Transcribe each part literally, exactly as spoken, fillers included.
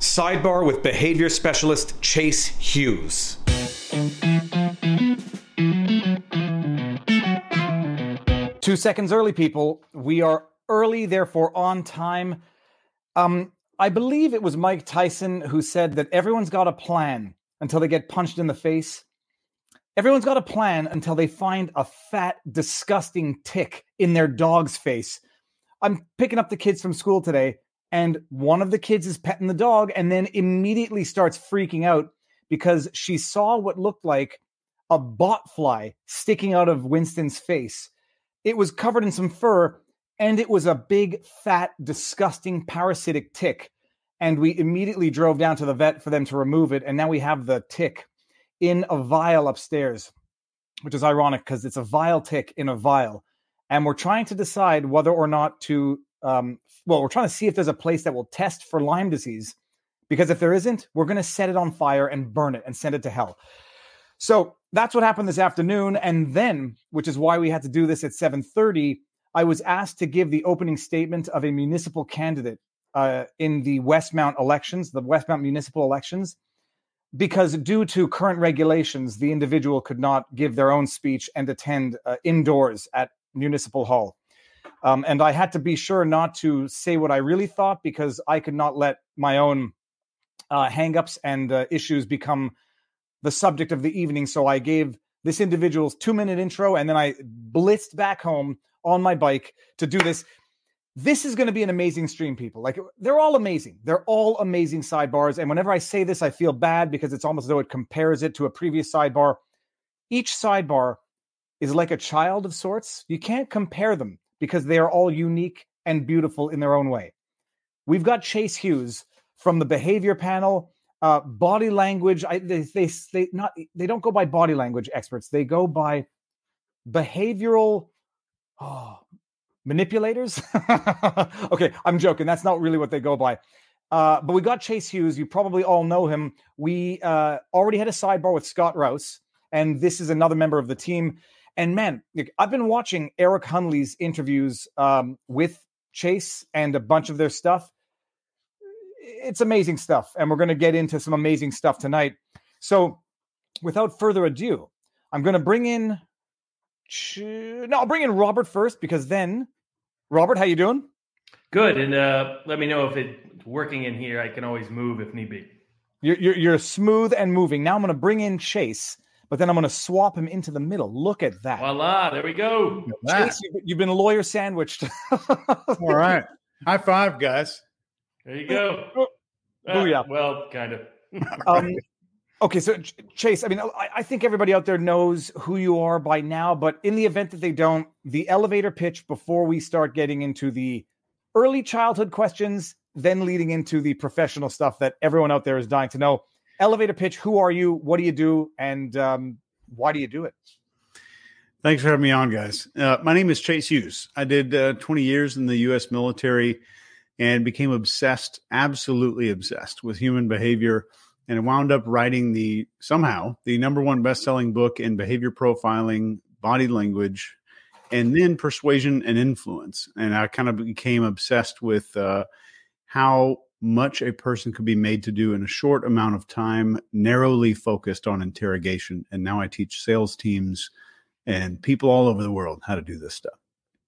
Sidebar with behavior specialist Chase Hughes. Two seconds early, people. We are early, therefore on time. Um, I believe it was Mike Tyson who said that everyone's got a plan until they get punched in the face. Everyone's got a plan until they find a fat, disgusting tick in their dog's face. I'm picking up the kids from school today, and one of the kids is petting the dog and then immediately starts freaking out because she saw what looked like a botfly sticking out of Winston's face. It was covered in some fur, and it was a big, fat, disgusting, parasitic tick. And we immediately drove down to the vet for them to remove it, and now we have the tick in a vial upstairs, which is ironic because it's a vial tick in a vial. And we're trying to decide whether or not to, um, well, we're trying to see if there's a place that will test for Lyme disease, because if there isn't, we're going to set it on fire and burn it and send it to hell. So that's what happened this afternoon. And then, which is why we had to do this at seven thirty, I was asked to give the opening statement of a municipal candidate uh, in the Westmount elections, the Westmount municipal elections, because due to current regulations, the individual could not give their own speech and attend uh, indoors at Municipal Hall. Um, and I had to be sure not to say what I really thought, because I could not let my own uh, hangups and uh, issues become the subject of the evening. So I gave this individual's two-minute intro, and then I blitzed back home on my bike to do this. This is going to be an amazing stream, people. Like, they're all amazing. They're all amazing sidebars. And whenever I say this, I feel bad because it's almost as though it compares it to a previous sidebar. Each sidebar is like a child of sorts. You can't compare them because they are all unique and beautiful in their own way. We've got Chase Hughes from the behavior panel, uh, body language. I, they, they, they, not, they don't go by body language experts. They go by behavioral oh, manipulators. Okay, I'm joking. That's not really what they go by. Uh, but we got Chase Hughes. You probably all know him. We uh, already had a sidebar with Scott Rouse, and this is another member of the team. And man, I've been watching Eric Hunley's interviews um, with Chase and a bunch of their stuff. It's amazing stuff. And we're going to get into some amazing stuff tonight. So without further ado, I'm going to bring in, no, I'll bring in Robert first, because then, Robert, how you doing? Good. And uh, let me know if it's working in here. I can always move if need be. You're, you're, you're smooth and moving. Now I'm going to bring in Chase, but then I'm going to swap him into the middle. Look at that. Voila, there we go. Chase, you've, you've been lawyer sandwiched. All right. High five, guys. There you go. Oh, yeah. Uh, well, kind of. um, okay, so Ch- Chase, I mean, I, I think everybody out there knows who you are by now, but in the event that they don't, the elevator pitch before we start getting into the early childhood questions, then leading into the professional stuff that everyone out there is dying to know. Elevator pitch, who are you, what do you do, and um, why do you do it? Thanks for having me on, guys. Uh, my name is Chase Hughes. I did uh, twenty years in the U S military and became obsessed, absolutely obsessed with human behavior, and I wound up writing the, somehow, the number one best-selling book in behavior profiling, body language, and then persuasion and influence. And I kind of became obsessed with uh, how much a person could be made to do in a short amount of time, narrowly focused on interrogation. And now I teach sales teams and people all over the world how to do this stuff.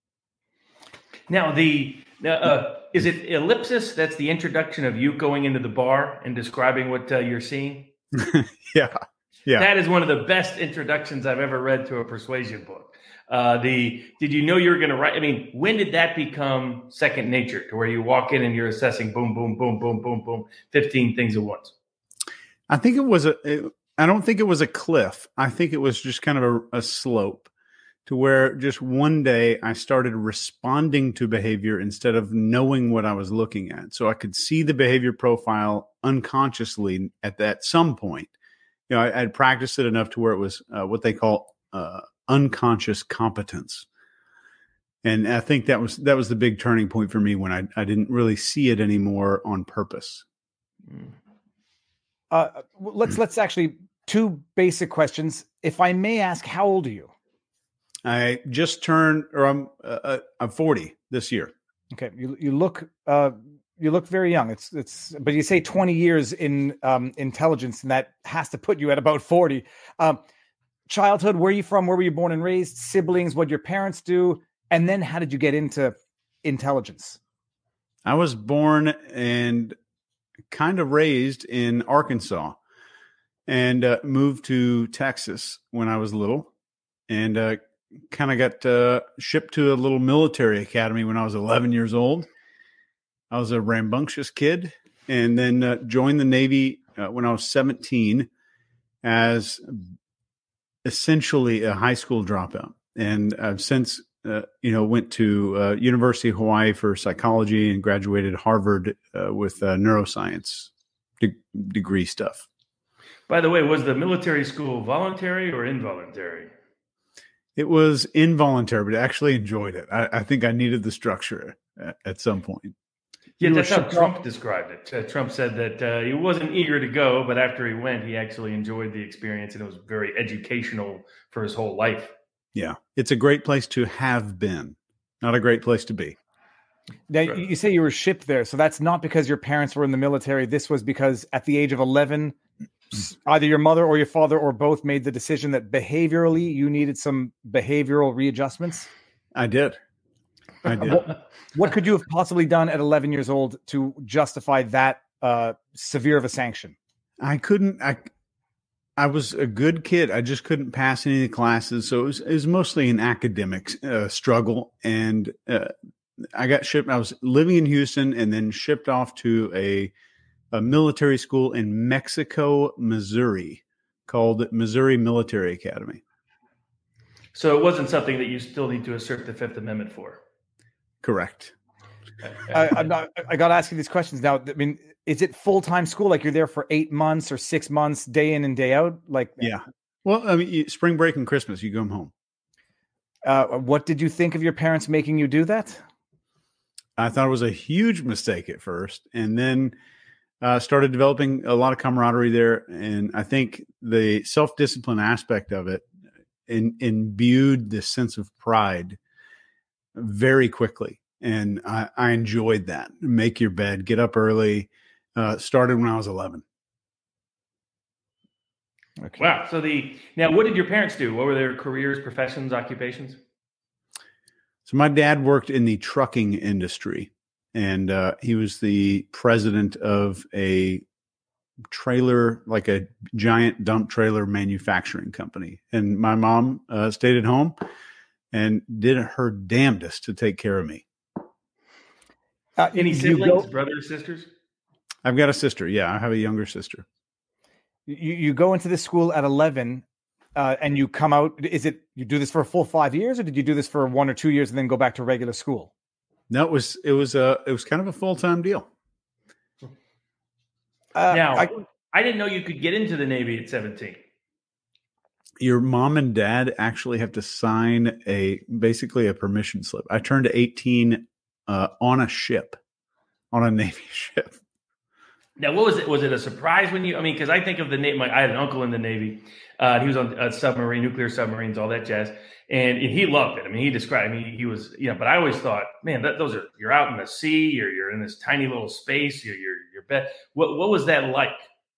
Now, the uh, is it ellipsis? That's the introduction of you going into the bar and describing what uh, you're seeing? yeah. Yeah. That is one of the best introductions I've ever read to a persuasion book. Uh, the did you know you were going to write? I mean, when did that become second nature to where you walk in and you're assessing boom, boom, boom, boom, boom, boom, fifteen things at once? I think it was a, it, I don't think it was a cliff. I think it was just kind of a, a slope to where just one day I started responding to behavior instead of knowing what I was looking at. So I could see the behavior profile unconsciously at that some point. You know, I had practiced it enough to where it was uh, what they call uh, unconscious competence. And I think that was that was the big turning point for me when I, I didn't really see it anymore on purpose. Uh, let's let's actually two basic questions. If I may ask, how old are you? I just turned, or I'm uh, I'm forty this year. Okay, you you look uh, you look very young. It's it's, but you say twenty years in um, intelligence, and that has to put you at about forty. Um, childhood, where are you from? Where were you born and raised? Siblings? What did your parents do? And then how did you get into intelligence? I was born and kind of raised in Arkansas, and uh, moved to Texas when I was little, and uh, kind of got uh, shipped to a little military academy when I was eleven years old. I was a rambunctious kid, and then uh, joined the Navy uh, when I was seventeen as essentially a high school dropout. And I've since, uh, you know, went to uh, University of Hawaii for psychology and graduated Harvard uh, with uh, neuroscience de- degree stuff. By the way, was the military school voluntary or involuntary? It was involuntary, but I actually enjoyed it. I, I think I needed the structure at, at some point. Yeah, You that's were how shipped Trump off- described it. Uh, Trump said that uh, he wasn't eager to go, but after he went, he actually enjoyed the experience, and it was very educational for his whole life. Yeah, it's a great place to have been, not a great place to be. Now, Right. you say you were shipped there, so that's not because your parents were in the military. This was because at the age of eleven, s- either your mother or your father or both made the decision that behaviorally you needed some behavioral readjustments. I did. I did. What, what could you have possibly done at eleven years old to justify that uh, severe of a sanction? I couldn't. I I was a good kid. I just couldn't pass any of the classes, so it was, it was mostly an academic uh, struggle. And uh, I got shipped. I was living in Houston, and then shipped off to a a military school in Mexico, Missouri, called Missouri Military Academy. So it wasn't something that you still need to assert the Fifth Amendment for. Correct. I, I'm not. I got to ask you these questions now. I mean, is it full time school? Like you're there for eight months or six months, day in and day out? Like, Yeah. Well, I mean, you- spring break and Christmas, you come home. uh, what did you think of your parents making you do that? I thought it was a huge mistake at first, and then uh, started developing a lot of camaraderie there. And I think the self discipline aspect of it in, imbued this sense of pride very quickly. And I, I enjoyed that. Make your bed, get up early. Uh, started when I was eleven. Okay. Wow. So the now, what did your parents do? What were their careers, professions, occupations? So my dad worked in the trucking industry, and uh, he was the president of a trailer, like a giant dump trailer manufacturing company. And my mom uh, stayed at home and did her damnedest to take care of me. Uh, Any you siblings, go- brothers, sisters? I've got a sister. Yeah, I have a younger sister. you, you go into this school at eleven uh, and you come out. Is it you do this for a full five years, or did you do this for one or two years and then go back to regular school? No, it was it was a it was kind of a full time deal. Uh, Now, I, I didn't know you could get into the Navy at seventeen. Your mom and dad actually have to sign a basically a permission slip. I turned eighteen uh, on a ship, on a Navy ship. Now, what was it? Was it a surprise when you? I mean, because I think of the Navy. I had an uncle in the Navy. Uh, he was on a submarine, nuclear submarines, all that jazz, and, and he loved it. I mean, he described. I mean, he was, you know. But I always thought, man, that, those are you're out in the sea, you're you're in this tiny little space, you're you're you're be- What what was that like?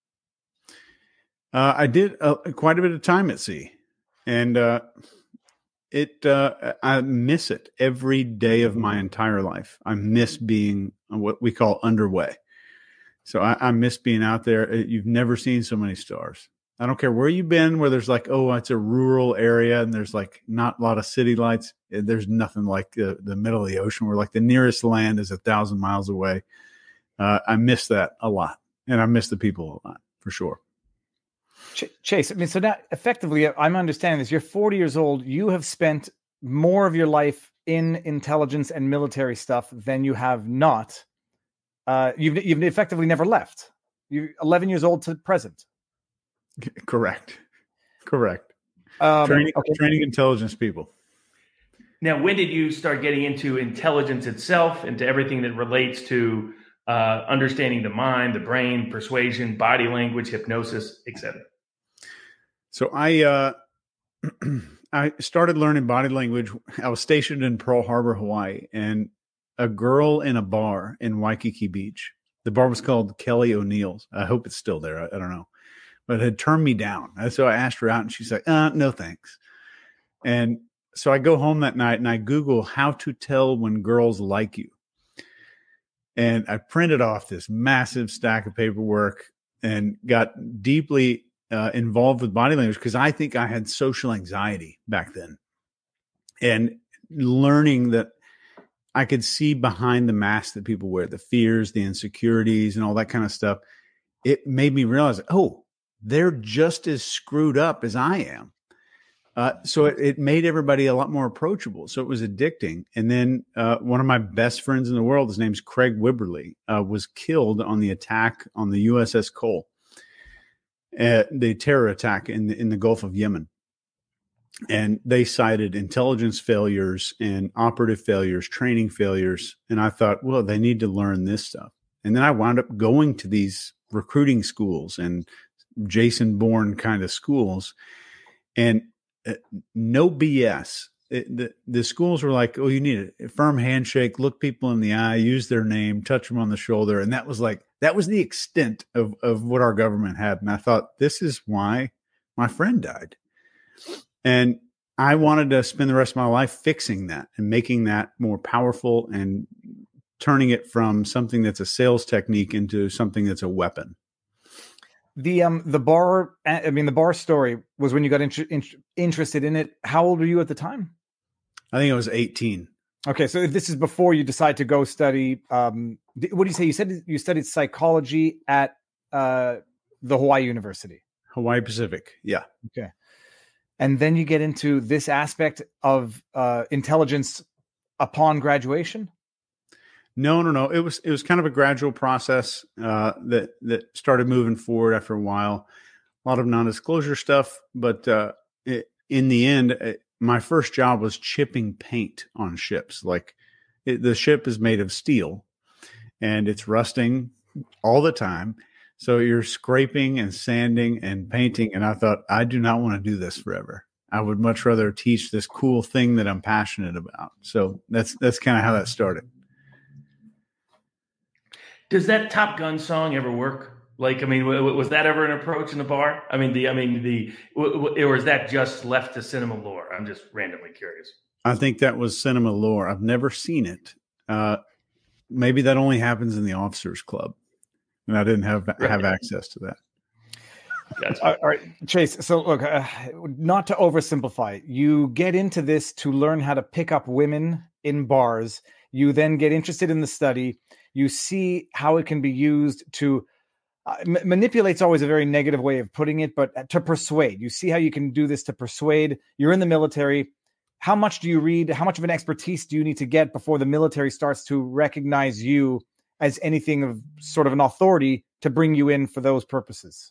Uh, I did uh, quite a bit of time at sea, and uh, it uh, I miss it every day of my entire life. I miss being what we call underway. So I, I miss being out there. You've never seen so many stars. I don't care where you've been, where there's like, oh, it's a rural area and there's like not a lot of city lights. There's nothing like the, the middle of the ocean where like the nearest land is a thousand miles away. Uh, I miss that a lot, and I miss the people a lot for sure. Ch- Chase, I mean, so now effectively, I'm understanding this. You're forty years old. You have spent more of your life in intelligence and military stuff than you have not. Uh, you've you've effectively never left. You're eleven years old to present. Correct. Correct. Um, training, okay. training intelligence people. Now, when did you start getting into intelligence itself, into everything that relates to uh, understanding the mind, the brain, persuasion, body language, hypnosis, et cetera? So I uh, I started learning body language. I was stationed in Pearl Harbor, Hawaii, and a girl in a bar in Waikiki Beach. The bar was called Kelly O'Neill's. I hope it's still there. I, I don't know, but it had turned me down. And so I asked her out, and she's like, uh, no, thanks. And so I go home that night and I Google how to tell when girls like you. And I printed off this massive stack of paperwork and got deeply uh, involved with body language because I think I had social anxiety back then. And learning that I could see behind the mask that people wear, the fears, the insecurities, and all that kind of stuff, it made me realize, oh, they're just as screwed up as I am. Uh, so it, it made everybody a lot more approachable. So it was addicting. And then uh, one of my best friends in the world, his name's Craig Wibberley, uh, was killed on the attack on the U S S Cole, uh, the terror attack in the, in the Gulf of Yemen. And they cited intelligence failures and operative failures, training failures. And I thought, well, they need to learn this stuff. And then I wound up going to these recruiting schools and Jason Bourne kind of schools. And uh, no B S. It, the, the schools were like, oh, you need a firm handshake, look people in the eye, use their name, touch them on the shoulder. And that was like, that was the extent of, of what our government had. And I thought, this is why my friend died. And I wanted to spend the rest of my life fixing that and making that more powerful and turning it from something that's a sales technique into something that's a weapon. The um the bar, I mean, the bar story was when you got in, in, interested in it. How old were you at the time? I think I was eighteen. Okay, so this is before you decide to go study. Um, what do you say? You said you studied psychology at uh, the Hawaii University. Hawaii Pacific, yeah. Okay. And then you get into this aspect of uh, intelligence upon graduation? No, no, no. It was it was kind of a gradual process uh, that that started moving forward after a while. A lot of non-disclosure stuff, but uh, it, in the end, it, my first job was chipping paint on ships. Like it, the ship is made of steel, and it's rusting all the time. So you're scraping and sanding and painting. And I thought, I do not want to do this forever. I would much rather teach this cool thing that I'm passionate about. So that's that's kind of how that started. Does that Top Gun song ever work? Like, I mean, w- w- was that ever an approach in the bar? I mean, the, I mean, the, w- w- or is that just left to cinema lore? I'm just randomly curious. I think that was cinema lore. I've never seen it. Uh, maybe that only happens in the officers club, and I didn't have Right. have access to that. Gotcha. All right, Chase. So look, uh, not to oversimplify, you get into this to learn how to pick up women in bars. You then get interested in the study. You see how it can be used to uh, m- manipulate's always a very negative way of putting it, but to persuade. You see how you can do this to persuade. You're in the military. How much do you read? How much of an expertise do you need to get before the military starts to recognize you as anything of sort of an authority to bring you in for those purposes?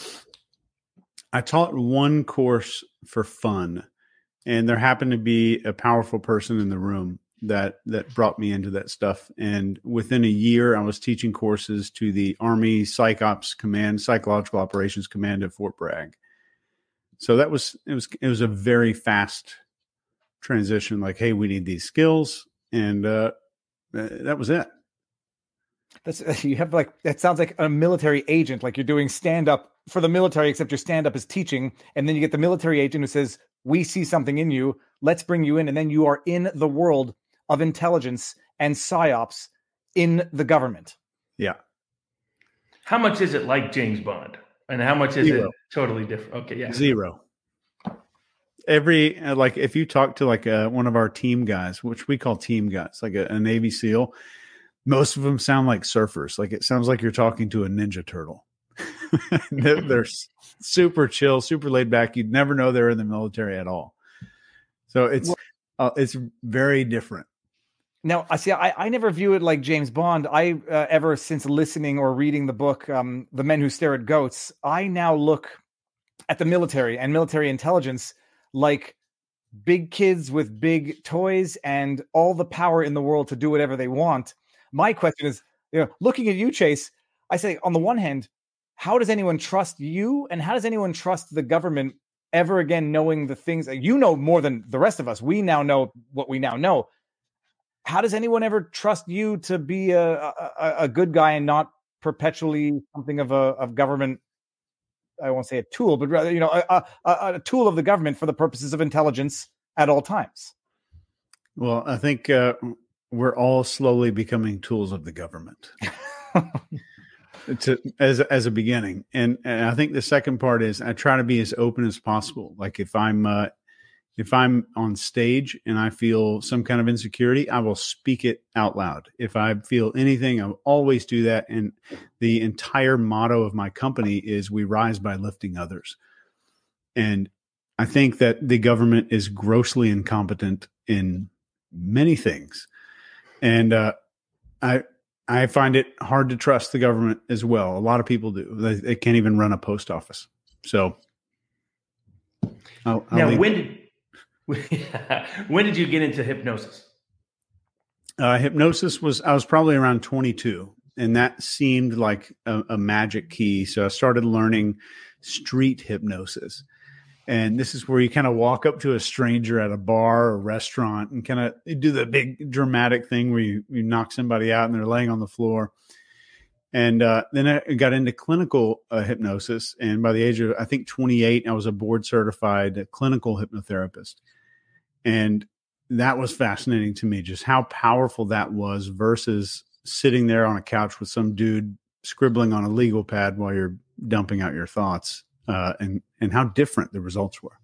I taught one course for fun, and there happened to be a powerful person in the room that that brought me into that stuff. And within a year, I was teaching courses to the Army Psych Ops Command, Psychological Operations Command at Fort Bragg. So that was it was it was a very fast transition. Like, hey, we need these skills, and uh, that was it. That's you have like that sounds like a military agent, like you're doing stand up for the military, except your stand up is teaching, and then you get the military agent who says, "We see something in you. Let's bring you in," and then you are in the world of intelligence and psyops in the government. Yeah. How much is it like James Bond, and how much is Zero. it totally different? Okay, yeah, Zero. Every uh, like if you talk to like uh, one of our team guys, which we call team guys, like a, a Navy SEAL, most of them sound like surfers. Like it sounds like you're talking to a Ninja Turtle. they're, they're super chill, super laid back. You'd never know they're in the military at all. So it's uh, it's very different. Now, I see. I, I never view it like James Bond. I uh, ever since listening or reading the book, um, "The Men Who Stare at Goats," I now look at the military and military intelligence like big kids with big toys and all the power in the world to do whatever they want. My question is, you know, looking at you, Chase, I say, on the one hand, how does anyone trust you, and how does anyone trust the government ever again, knowing the things that you know more than the rest of us? We now know what we now know. how does anyone ever trust you to be a, a, a good guy and not perpetually something of a of government? I won't say a tool, but rather, you know, a, a, a tool of the government for the purposes of intelligence at all times. Well, I think uh, we're all slowly becoming tools of the government. To, as as a beginning, and, and I think the second part is I try to be as open as possible. Like if I'm uh, if I'm on stage and I feel some kind of insecurity, I will speak it out loud. If I feel anything, I will always do that. And the entire motto of my company is "We rise by lifting others." And I think that the government is grossly incompetent in many things, and uh, I. I find it hard to trust the government as well. A lot of people do. They, they can't even run a post office. So I'll, I'll now, leave. when did when did you get into hypnosis? Uh, hypnosis was I was probably around twenty-two, and that seemed like a, a magic key. So I started learning street hypnosis. And this is where you kind of walk up to a stranger at a bar or restaurant and kind of do the big dramatic thing where you, you knock somebody out and they're laying on the floor. And uh, then I got into clinical uh, hypnosis. And by the age of, I think, twenty-eight, I was a board certified clinical hypnotherapist. And that was fascinating to me, just how powerful that was versus sitting there on a couch with some dude scribbling on a legal pad while you're dumping out your thoughts. Uh, and and how different the results were.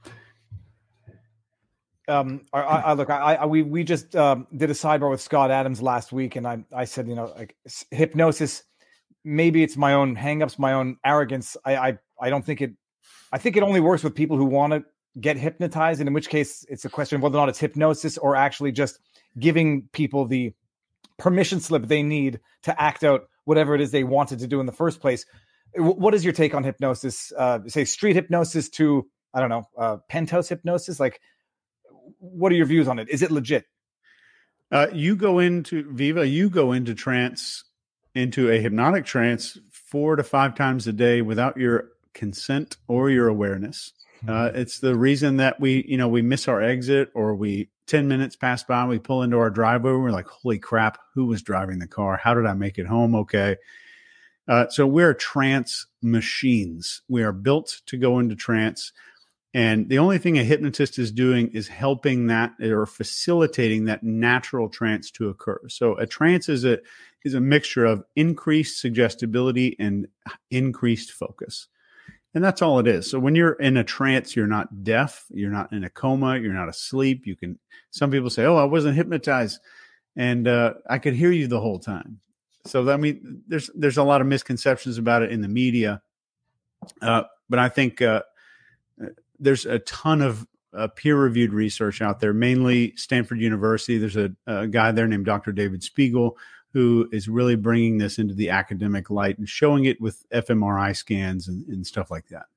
Um, I, I look, I, I we we just um, did a sidebar with Scott Adams last week, and I I said, you know, like hypnosis, maybe it's my own hangups, my own arrogance. I I I don't think it. I think it only works with people who want to get hypnotized, and in which case, it's a question of whether or not it's hypnosis or actually just giving people the permission slip they need to act out whatever it is they wanted to do in the first place. What is your take on hypnosis? Uh, say street hypnosis to, I don't know, uh, penthouse hypnosis. Like, what are your views on it? Is it legit? Uh, you go into Viva, you go into trance, into a hypnotic trance four to five times a day without your consent or your awareness. Uh, it's the reason that we, you know, we miss our exit, or we ten minutes pass by, we pull into our driveway. We're like, holy crap, who was driving the car? How did I make it home? Okay. Uh, so we're trance machines. We are built to go into trance. And the only thing a hypnotist is doing is helping that or facilitating that natural trance to occur. So a trance is a, is a mixture of increased suggestibility and increased focus. And that's all it is. So when you're in a trance, you're not deaf, you're not in a coma, you're not asleep. You can, some people say, oh, I wasn't hypnotized and uh, I could hear you the whole time. So, I mean, there's there's a lot of misconceptions about it in the media, uh, but I think uh, there's a ton of uh, peer-reviewed research out there, mainly Stanford University. There's a, a guy there named Doctor David Spiegel who is really bringing this into the academic light and showing it with f M R I scans and, and stuff like that.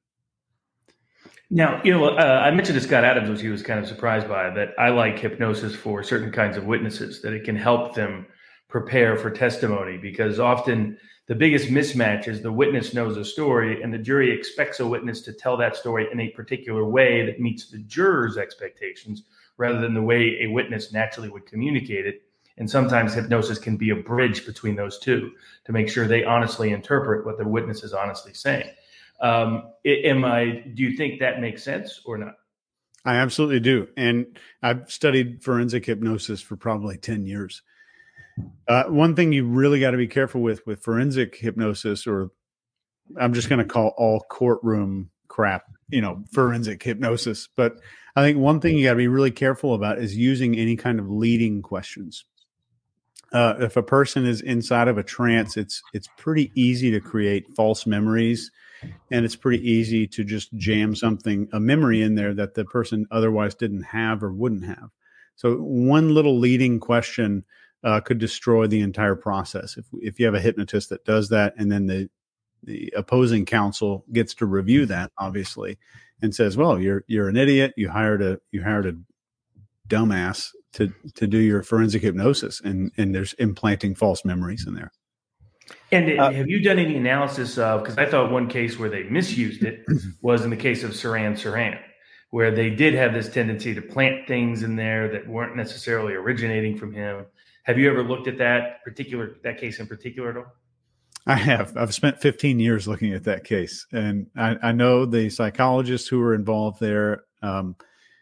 Now, you know, uh, I mentioned to Scott Adams, which he was kind of surprised by, that I like hypnosis for certain kinds of witnesses, that it can help them prepare for testimony, because often the biggest mismatch is the witness knows a story and the jury expects a witness to tell that story in a particular way that meets the jurors' expectations rather than the way a witness naturally would communicate it. And sometimes hypnosis can be a bridge between those two to make sure they honestly interpret what the witness is honestly saying. Um, am I, do you think that makes sense or not? I absolutely do. And I've studied forensic hypnosis for probably ten years. Uh, one thing you really got to be careful with, with forensic hypnosis, or I'm just going to call all courtroom crap, you know, forensic hypnosis. But I think one thing you got to be really careful about is using any kind of leading questions. Uh, if a person is inside of a trance, it's, it's pretty easy to create false memories, and it's pretty easy to just jam something, a memory in there that the person otherwise didn't have or wouldn't have. So one little leading question Uh, could destroy the entire process. If if you have a hypnotist that does that, and then the the opposing counsel gets to review that, obviously, and says, "Well, you're you're an idiot. You hired a you hired a dumbass to to do your forensic hypnosis," and and there's implanting false memories in there. And uh, have you done any analysis of? Because I thought one case where they misused it was in the case of Sirhan Sirhan, where they did have this tendency to plant things in there that weren't necessarily originating from him. Have you ever looked at that particular, that case in particular at all? I have. I've spent fifteen years looking at that case, and I, I know the psychologists who were involved there. Um,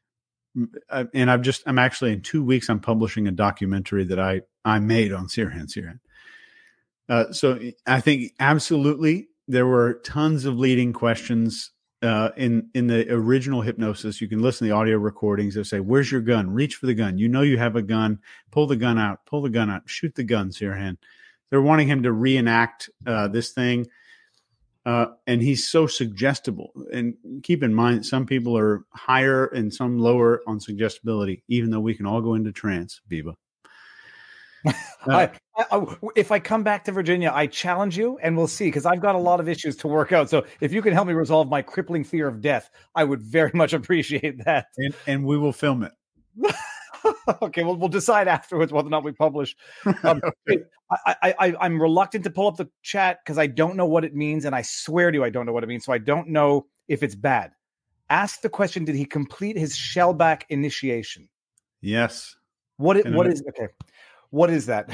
and I've just, I'm actually in two weeks, I'm publishing a documentary that I, I made on Sirhan Sirhan. Uh, so I think absolutely there were tons of leading questions uh, in, in the original hypnosis. You can listen to the audio recordings. They'll say, where's your gun? Reach for the gun. You know, you have a gun, pull the gun out, pull the gun out, shoot the gun, Sirhan. They're wanting him to reenact uh, this thing. Uh, and he's so suggestible. And keep in mind, some people are higher and some lower on suggestibility, even though we can all go into trance, Biba. Uh, I, I, if I come back to Virginia, I challenge you and we'll see, because I've got a lot of issues to work out. So if you can help me resolve my crippling fear of death, I would very much appreciate that. And, and we will film it. Okay, well, we'll decide afterwards whether or not we publish. Um, okay. I, I, I, I'm reluctant to pull up the chat because I don't know what it means, and I swear to you, I don't know what it means, so I don't know if it's bad. Ask the question: did he complete his shellback initiation? Yes. What? It, and what it, is okay? What is that?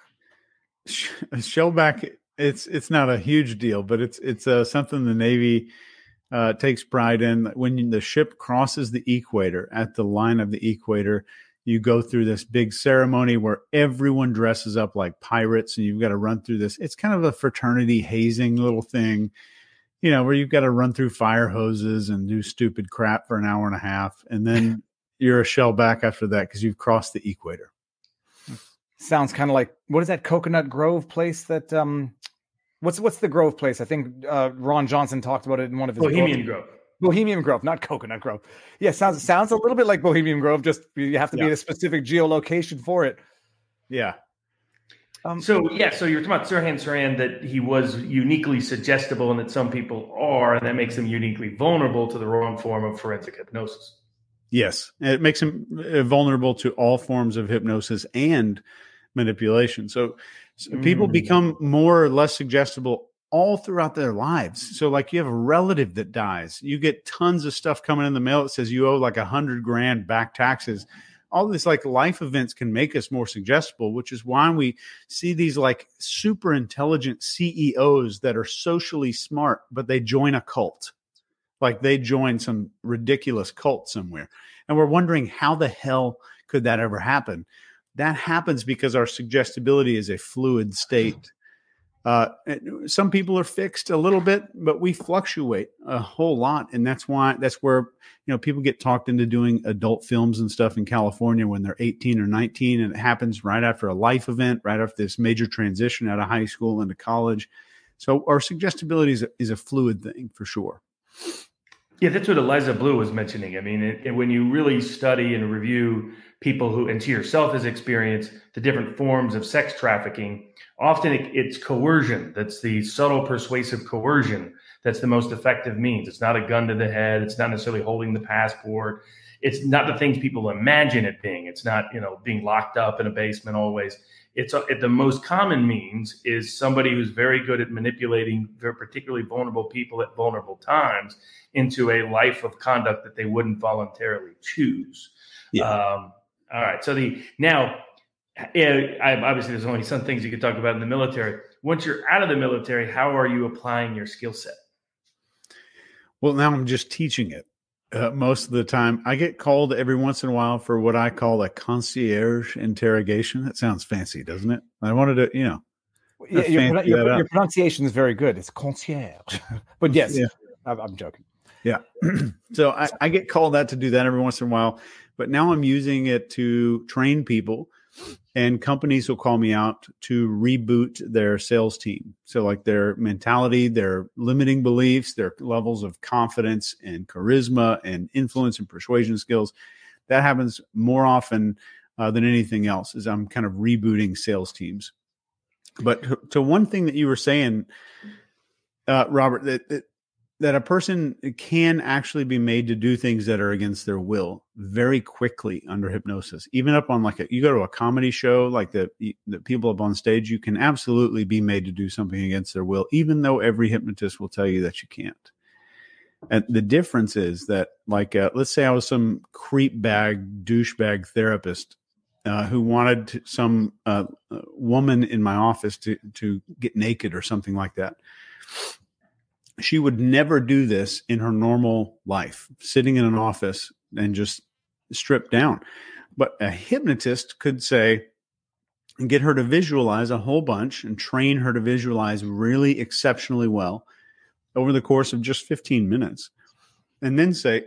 Shellback. It's it's not a huge deal, but it's it's uh, something the Navy uh, takes pride in. When the ship crosses the equator, at the line of the equator, you go through this big ceremony where everyone dresses up like pirates, and you've got to run through this. It's kind of a fraternity hazing little thing, you know, where you've got to run through fire hoses and do stupid crap for an hour and a half. And then you're a shellback after that because you've crossed the equator. Sounds kind of like, what is that Coconut Grove place that, um, what's, what's the Grove place? I think uh, Ron Johnson talked about it in one of his Bohemian books. Grove. Bohemian Grove, not Coconut Grove. Yeah, sounds sounds a little bit like Bohemian Grove. Just you have to yeah. be in a specific geolocation for it. Yeah. Um, so yeah, so you're talking about Sirhan Sirhan, that he was uniquely suggestible, and that some people are, and that makes them uniquely vulnerable to the wrong form of forensic hypnosis. Yes, it makes him vulnerable to all forms of hypnosis and manipulation. So, so mm. people become more or less suggestible all throughout their lives. So like you have a relative that dies, you get tons of stuff coming in the mail that says you owe like a hundred grand back taxes. All this like life events can make us more suggestible, which is why we see these like super intelligent C E Os that are socially smart, but they join a cult. Like they join some ridiculous cult somewhere. And we're wondering how the hell could that ever happen? That happens because our suggestibility is a fluid state. Uh, some people are fixed a little bit, but we fluctuate a whole lot. And that's why, that's where, you know, people get talked into doing adult films and stuff in California when they're eighteen or nineteen. And it happens right after a life event, right after this major transition out of high school into college. So our suggestibility is a, is a fluid thing for sure. Yeah, that's what Eliza Blue was mentioning. I mean, it, it, when you really study and review people who, and to yourself has experienced the different forms of sex trafficking, often it, it's coercion. That's the subtle persuasive coercion that's the most effective means. It's not a gun to the head. It's not necessarily holding the passport. It's not the things people imagine it being. It's not, you know, being locked up in a basement always. It's a, it, the most common means is somebody who's very good at manipulating very particularly vulnerable people at vulnerable times into a life of conduct that they wouldn't voluntarily choose. Yeah. Um, all right. So the now, yeah, I, obviously, there's only some things you could talk about in the military. Once you're out of the military, how are you applying your skill set? Well, now I'm just teaching it. Uh, most of the time, I get called every once in a while for what I call a concierge interrogation. That sounds fancy, doesn't it? I wanted to, you know, yeah, your, your, your pronunciation is very good. It's concierge, but yes, yeah. I'm, I'm joking. Yeah. So I, I get called that to do that every once in a while, but now I'm using it to train people, and companies will call me out to reboot their sales team. So like their mentality, their limiting beliefs, their levels of confidence and charisma and influence and persuasion skills. That happens more often uh, than anything else, is I'm kind of rebooting sales teams. But to, to one thing that you were saying, uh, Robert, that, that that a person can actually be made to do things that are against their will very quickly under hypnosis. Even up on like a, you go to a comedy show, like the, the people up on stage, you can absolutely be made to do something against their will, even though every hypnotist will tell you that you can't. And the difference is that, like, uh, let's say I was some creep bag, douchebag therapist uh, who wanted to, some uh, woman in my office to, to get naked or something like that. She would never do this in her normal life, sitting in an office and just strip down. But a hypnotist could say, and get her to visualize a whole bunch and train her to visualize really exceptionally well over the course of just fifteen minutes. And then say,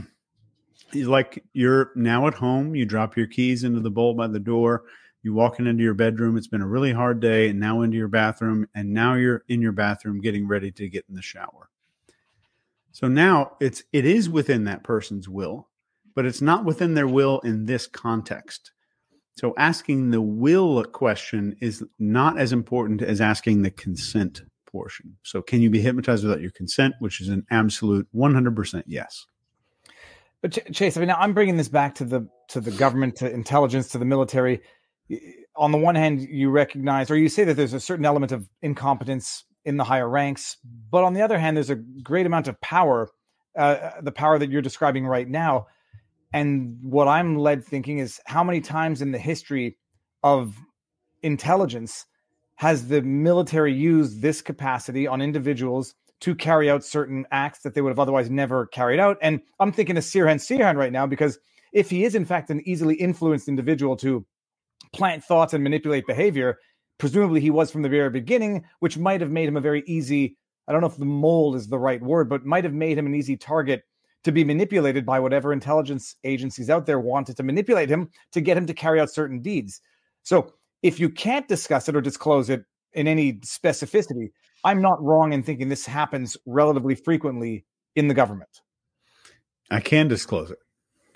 like, you're now at home, you drop your keys into the bowl by the door, you walk into your bedroom, it's been a really hard day, and now into your bathroom, and now you're in your bathroom getting ready to get in the shower. So now it's it is within that person's will, but it's not within their will in this context. So asking the will question is not as important as asking the consent portion. So can you be hypnotized without your consent, which is an absolute one hundred percent yes. But Ch- Chase, I mean, I'm bringing this back to the to the government, to intelligence, to the military. On the one hand, you recognize, or you say that there's a certain element of incompetence in the higher ranks, but on the other hand, there's a great amount of power, uh, the power that you're describing right now. And what I'm led thinking is, how many times in the history of intelligence has the military used this capacity on individuals to carry out certain acts that they would have otherwise never carried out? And I'm thinking of Sirhan Sirhan right now, because if he is in fact an easily influenced individual to plant thoughts and manipulate behavior, presumably he was from the very beginning, which might have made him a very easy, I don't know if the mold is the right word, but might have made him an easy target to be manipulated by whatever intelligence agencies out there wanted to manipulate him to get him to carry out certain deeds. So if you can't discuss it or disclose it in any specificity, I'm not wrong in thinking this happens relatively frequently in the government. I can disclose it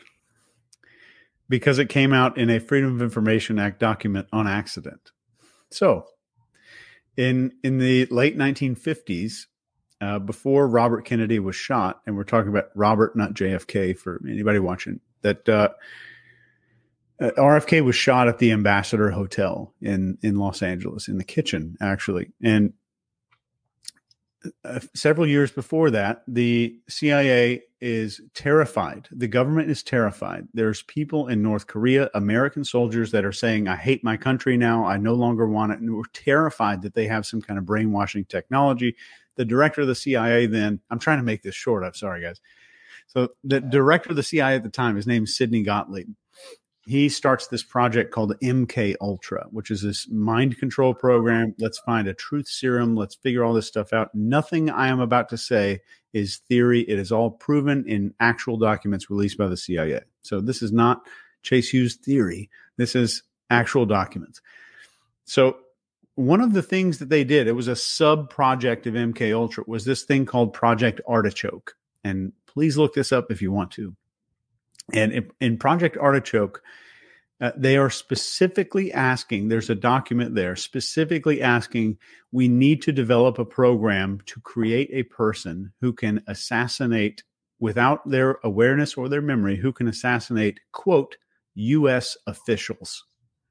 because it came out in a Freedom of Information Act document on accident. So in, in the late nineteen fifties, Uh, before Robert Kennedy was shot, and we're talking about Robert, not J F K for anybody watching, that uh, uh, R F K was shot at the Ambassador Hotel in, in Los Angeles, in the kitchen, actually. And uh, several years before that, the C I A is terrified. The government is terrified. There's people in North Korea, American soldiers, that are saying, I hate my country now. I no longer want it. And we're terrified that they have some kind of brainwashing technology. The director of the C I A then, I'm trying to make this short. I'm sorry, guys. So the director of the C I A at the time, his name is Sidney Gottlieb. He starts this project called M K Ultra, which is this mind control program. Let's find a truth serum. Let's figure all this stuff out. Nothing I am about to say is theory. It is all proven in actual documents released by the C I A. So this is not Chase Hughes theory. This is actual documents. So one of the things that they did, it was a sub project of M K Ultra, was this thing called Project Artichoke. And please look this up if you want to. And in, in Project Artichoke, uh, they are specifically asking, there's a document there specifically asking, we need to develop a program to create a person who can assassinate without their awareness or their memory, who can assassinate, quote, U S officials.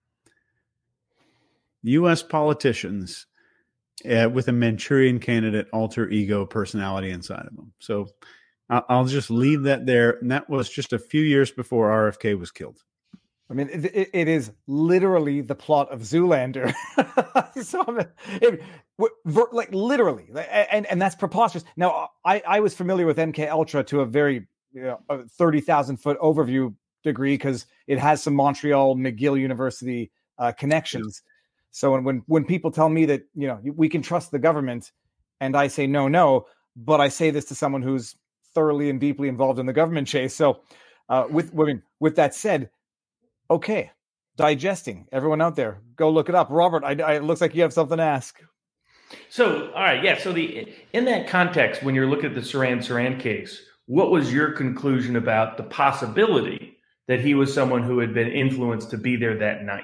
U S politicians uh, with a Manchurian candidate alter ego personality inside of them. So I'll, I'll just leave that there. And that was just a few years before R F K was killed. I mean, it, it is literally the plot of Zoolander. so, it, like literally, and, and that's preposterous. Now, I, I was familiar with M K Ultra to a very you know, thirty thousand foot overview degree because it has some Montreal McGill University uh, connections. Yeah. So when, when when people tell me that, you know, we can trust the government, and I say, no, no, but I say this to someone who's thoroughly and deeply involved in the government, Chase. So uh, with, I mean, with that said, okay, digesting. Everyone out there, go look it up. Robert, I, I, it looks like you have something to ask. So, all right, yeah. So the in that context, when you're looking at the Sirhan Sirhan case, what was your conclusion about the possibility that he was someone who had been influenced to be there that night?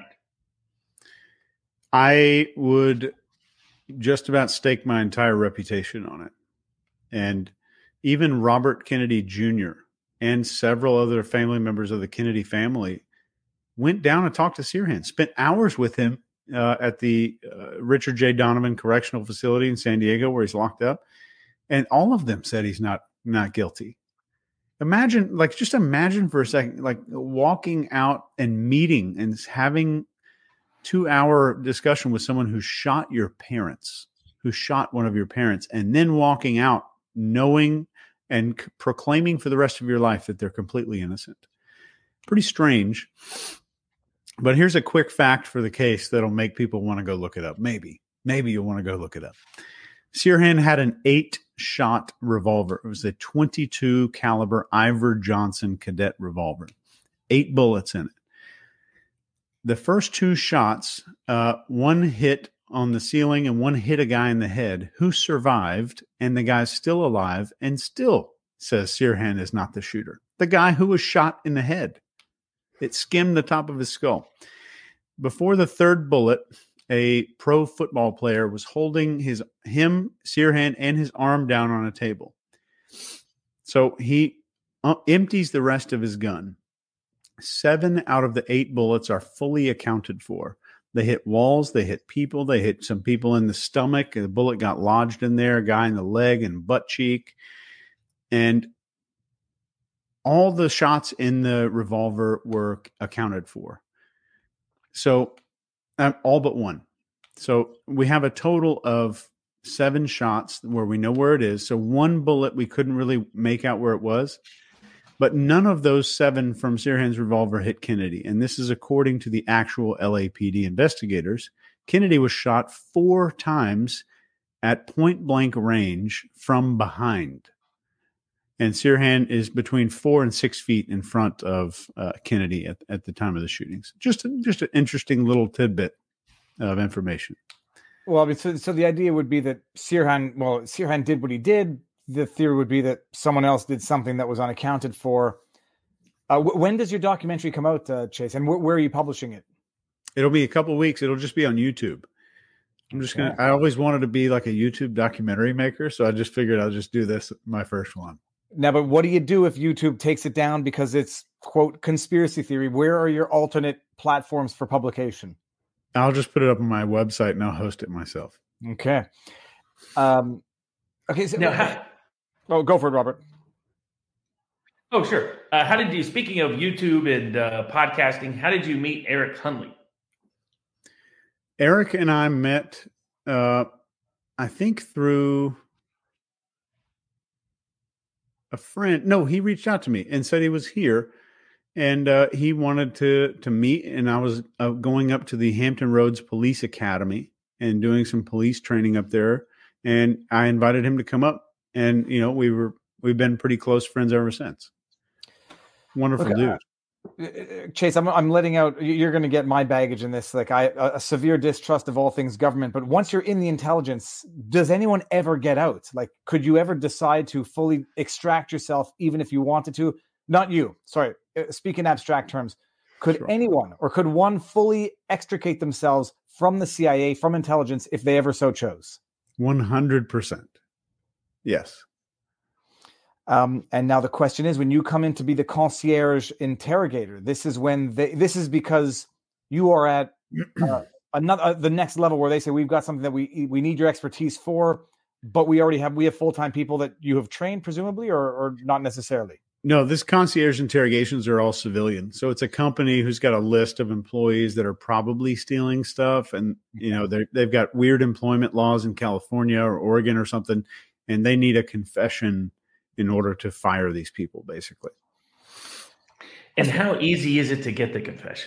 I would just about stake my entire reputation on it. And even Robert Kennedy Junior and several other family members of the Kennedy family went down and talked to Sirhan, spent hours with him uh, at the uh, Richard J. Donovan Correctional Facility in San Diego, where he's locked up. And all of them said he's not not guilty. Imagine, like, just imagine for a second, like walking out and meeting and having two hour discussion with someone who shot your parents, who shot one of your parents, and then walking out knowing and c- proclaiming for the rest of your life that they're completely innocent. Pretty strange. But here's a quick fact for the case that'll make people want to go look it up. Maybe, maybe you'll want to go look it up. Sirhan had an eight shot revolver. It was a twenty-two caliber Iver Johnson cadet revolver, eight bullets in it. The first two shots, uh, one hit on the ceiling and one hit a guy in the head who survived, and the guy's still alive and still says Sirhan is not the shooter. The guy who was shot in the head. It skimmed the top of his skull. Before the third bullet, a pro football player was holding his him, Sirhan, and his arm down on a table. So he uh, empties the rest of his gun. Seven out of the eight bullets are fully accounted for. They hit walls, they hit people, they hit some people in the stomach. The bullet got lodged in there, a guy in the leg and butt cheek. And all the shots in the revolver were accounted for. So um, all but one. So we have a total of seven shots where we know where it is. So one bullet, we couldn't really make out where it was. But none of those seven from Sirhan's revolver hit Kennedy. And this is according to the actual L A P D investigators. Kennedy was shot four times at point blank range from behind. And Sirhan is between four and six feet in front of uh, Kennedy at, at the time of the shootings. Just, just an interesting little tidbit of information. Well, I mean, so, so the idea would be that Sirhan, well, Sirhan did what he did. The theory would be that someone else did something that was unaccounted for. Uh, w- when does your documentary come out, uh, Chase? And wh- where are you publishing it? It'll be a couple of weeks. It'll just be on YouTube. I'm just going to, I always wanted to be like a YouTube documentary maker. So I just figured I'll just do this, my first one. Now, but what do you do if YouTube takes it down because it's, quote, conspiracy theory? Where are your alternate platforms for publication? I'll just put it up on my website and I'll host it myself. Okay. Um, okay. So, Now, how, oh, go for it, Robert. oh, sure. Uh, how did you, speaking of YouTube and uh, podcasting, how did you meet Eric Hunley? Eric and I met, uh, I think through a friend. No, he reached out to me and said he was here, and uh, he wanted to to meet. And I was uh, going up to the Hampton Roads Police Academy and doing some police training up there. And I invited him to come up, and you know we were we've been pretty close friends ever since. Wonderful okay. dude. Chase, I'm I'm letting out. You're going to get my baggage in this. Like I, a severe distrust of all things government. But once you're in the intelligence, does anyone ever get out? Like, could you ever decide to fully extract yourself, even if you wanted to? Not you. Sorry, speak in abstract terms. Could sure. anyone, or could one fully extricate themselves from the C I A, from intelligence, if they ever so chose? One hundred percent. Yes. Um, and now the question is, when you come in to be the concierge interrogator, this is when they, this is because you are at uh, another, uh, the next level where they say, we've got something that we, we need your expertise for, but we already have, we have full-time people that you have trained presumably, or, or not necessarily. No, this concierge interrogations are all civilian. So it's a company who's got a list of employees that are probably stealing stuff. And, you know, they they've got weird employment laws in California or Oregon or something, and they need a confession in order to fire these people, basically. And how easy is it to get the confession?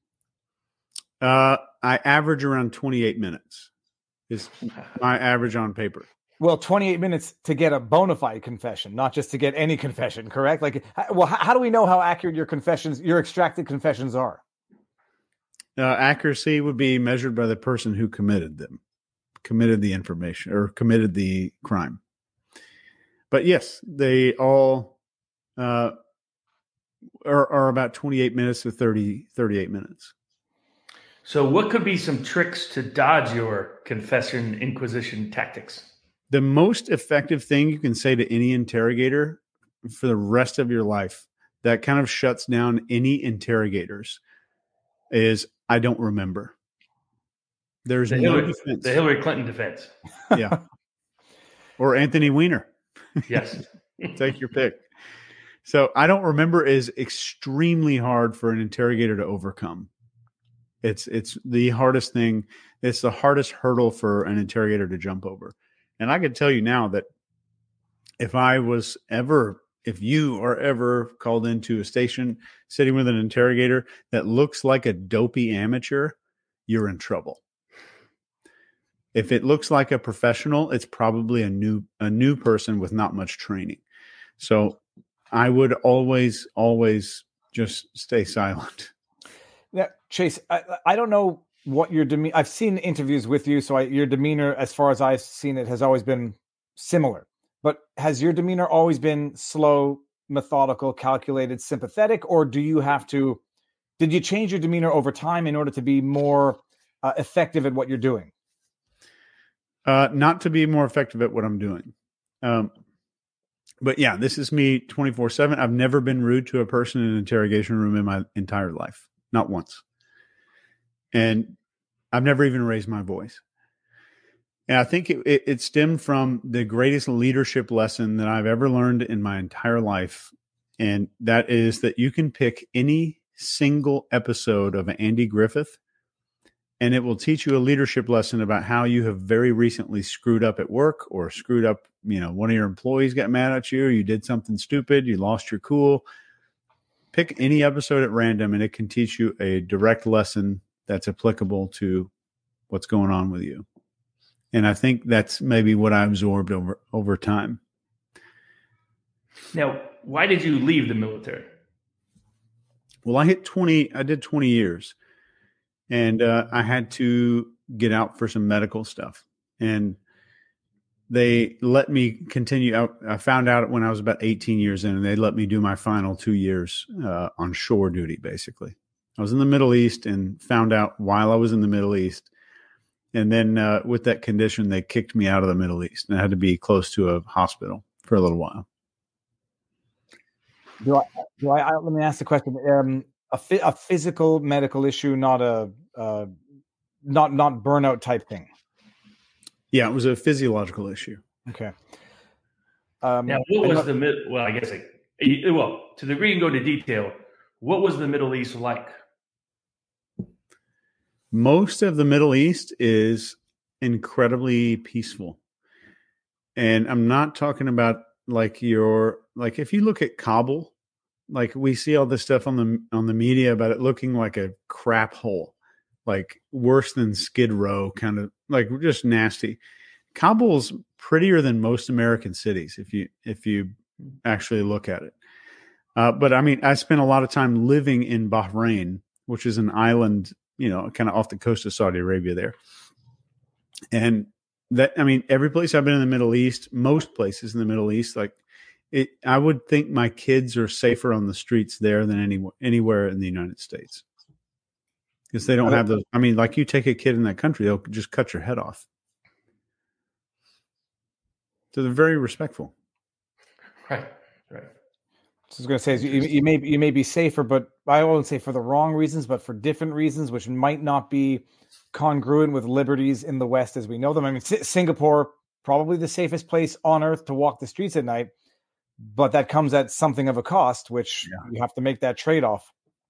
Uh, I average around twenty-eight minutes is my average on paper. Well, twenty-eight minutes to get a bona fide confession, not just to get any confession, correct? Like, well, how do we know how accurate your confessions, your extracted confessions are? Uh, accuracy would be measured by the person who committed them, committed the information or committed the crime. But yes, they all uh, are, are about twenty-eight minutes to thirty, thirty-eight minutes. So what could be some tricks to dodge your confession inquisition tactics? The most effective thing you can say to any interrogator for the rest of your life that kind of shuts down any interrogators is, I don't remember. There's the no Hillary, defense. The Hillary Clinton defense. Yeah. Or Anthony Weiner. Yes. Take your pick. So I don't remember is extremely hard for an interrogator to overcome. It's it's the hardest thing. It's the hardest hurdle for an interrogator to jump over. And I can tell you now that if I was ever, if you are ever called into a station sitting with an interrogator that looks like a dopey amateur, you're in trouble. If it looks like a professional, it's probably a new a new person with not much training. So I would always, always just stay silent. Yeah, Chase, I, I don't know what your demeanor. I've seen interviews with you, so I, your demeanor, as far as I've seen it, has always been similar. But has your demeanor always been slow, methodical, calculated, sympathetic, or do you have to? Did you change your demeanor over time in order to be more uh, effective at what you're doing? Uh, not to be more effective at what I'm doing. Um, but yeah, this is me twenty-four seven. I've never been rude to a person in an interrogation room in my entire life. Not once. And I've never even raised my voice. And I think it, it, it stemmed from the greatest leadership lesson that I've ever learned in my entire life. And that is that you can pick any single episode of Andy Griffith, and it will teach you a leadership lesson about how you have very recently screwed up at work or screwed up, you know, one of your employees got mad at you, or you did something stupid, you lost your cool. Pick any episode at random and it can teach you a direct lesson that's applicable to what's going on with you. And I think that's maybe what I absorbed over, over time. Now, why did you leave the military? Well, I hit twenty, I did twenty years. And uh, I had to get out for some medical stuff. And they let me continue out. I found out when I was about eighteen years in, and they let me do my final two years uh, on shore duty, basically. I was in the Middle East and found out while I was in the Middle East. And then uh, with that condition, they kicked me out of the Middle East. And I had to be close to a hospital for a little while. Do I, do I, I let me ask the question. Um, a, a physical medical issue, not a uh, not not burnout type thing. Yeah, it was a physiological issue. Okay. Um, now, what was the mid? Well, I guess it, well, to the degree you can go into detail, what was the Middle East like? Most of the Middle East is incredibly peaceful, and I'm not talking about like your like if you look at Kabul. Like we see all this stuff on the on the media about it looking like a crap hole, like worse than Skid Row, kind of like just nasty. Kabul's prettier than most American cities if you if you actually look at it. Uh, but I mean, I spent a lot of time living in Bahrain, which is an island, you know, kind of off the coast of Saudi Arabia there. And that, I mean, every place I've been in the Middle East, most places in the Middle East, like. It, I would think my kids are safer on the streets there than anywhere anywhere in the United States, because they don't have those. I mean, like you take a kid in that country, they'll just cut your head off. So they're very respectful. Right, right. I was going to say you, you may you may be safer, but I won't say for the wrong reasons, but for different reasons, which might not be congruent with liberties in the West as we know them. I mean, S- Singapore probably the safest place on earth to walk the streets at night. But that comes at something of a cost, which yeah. you have to make that trade-off.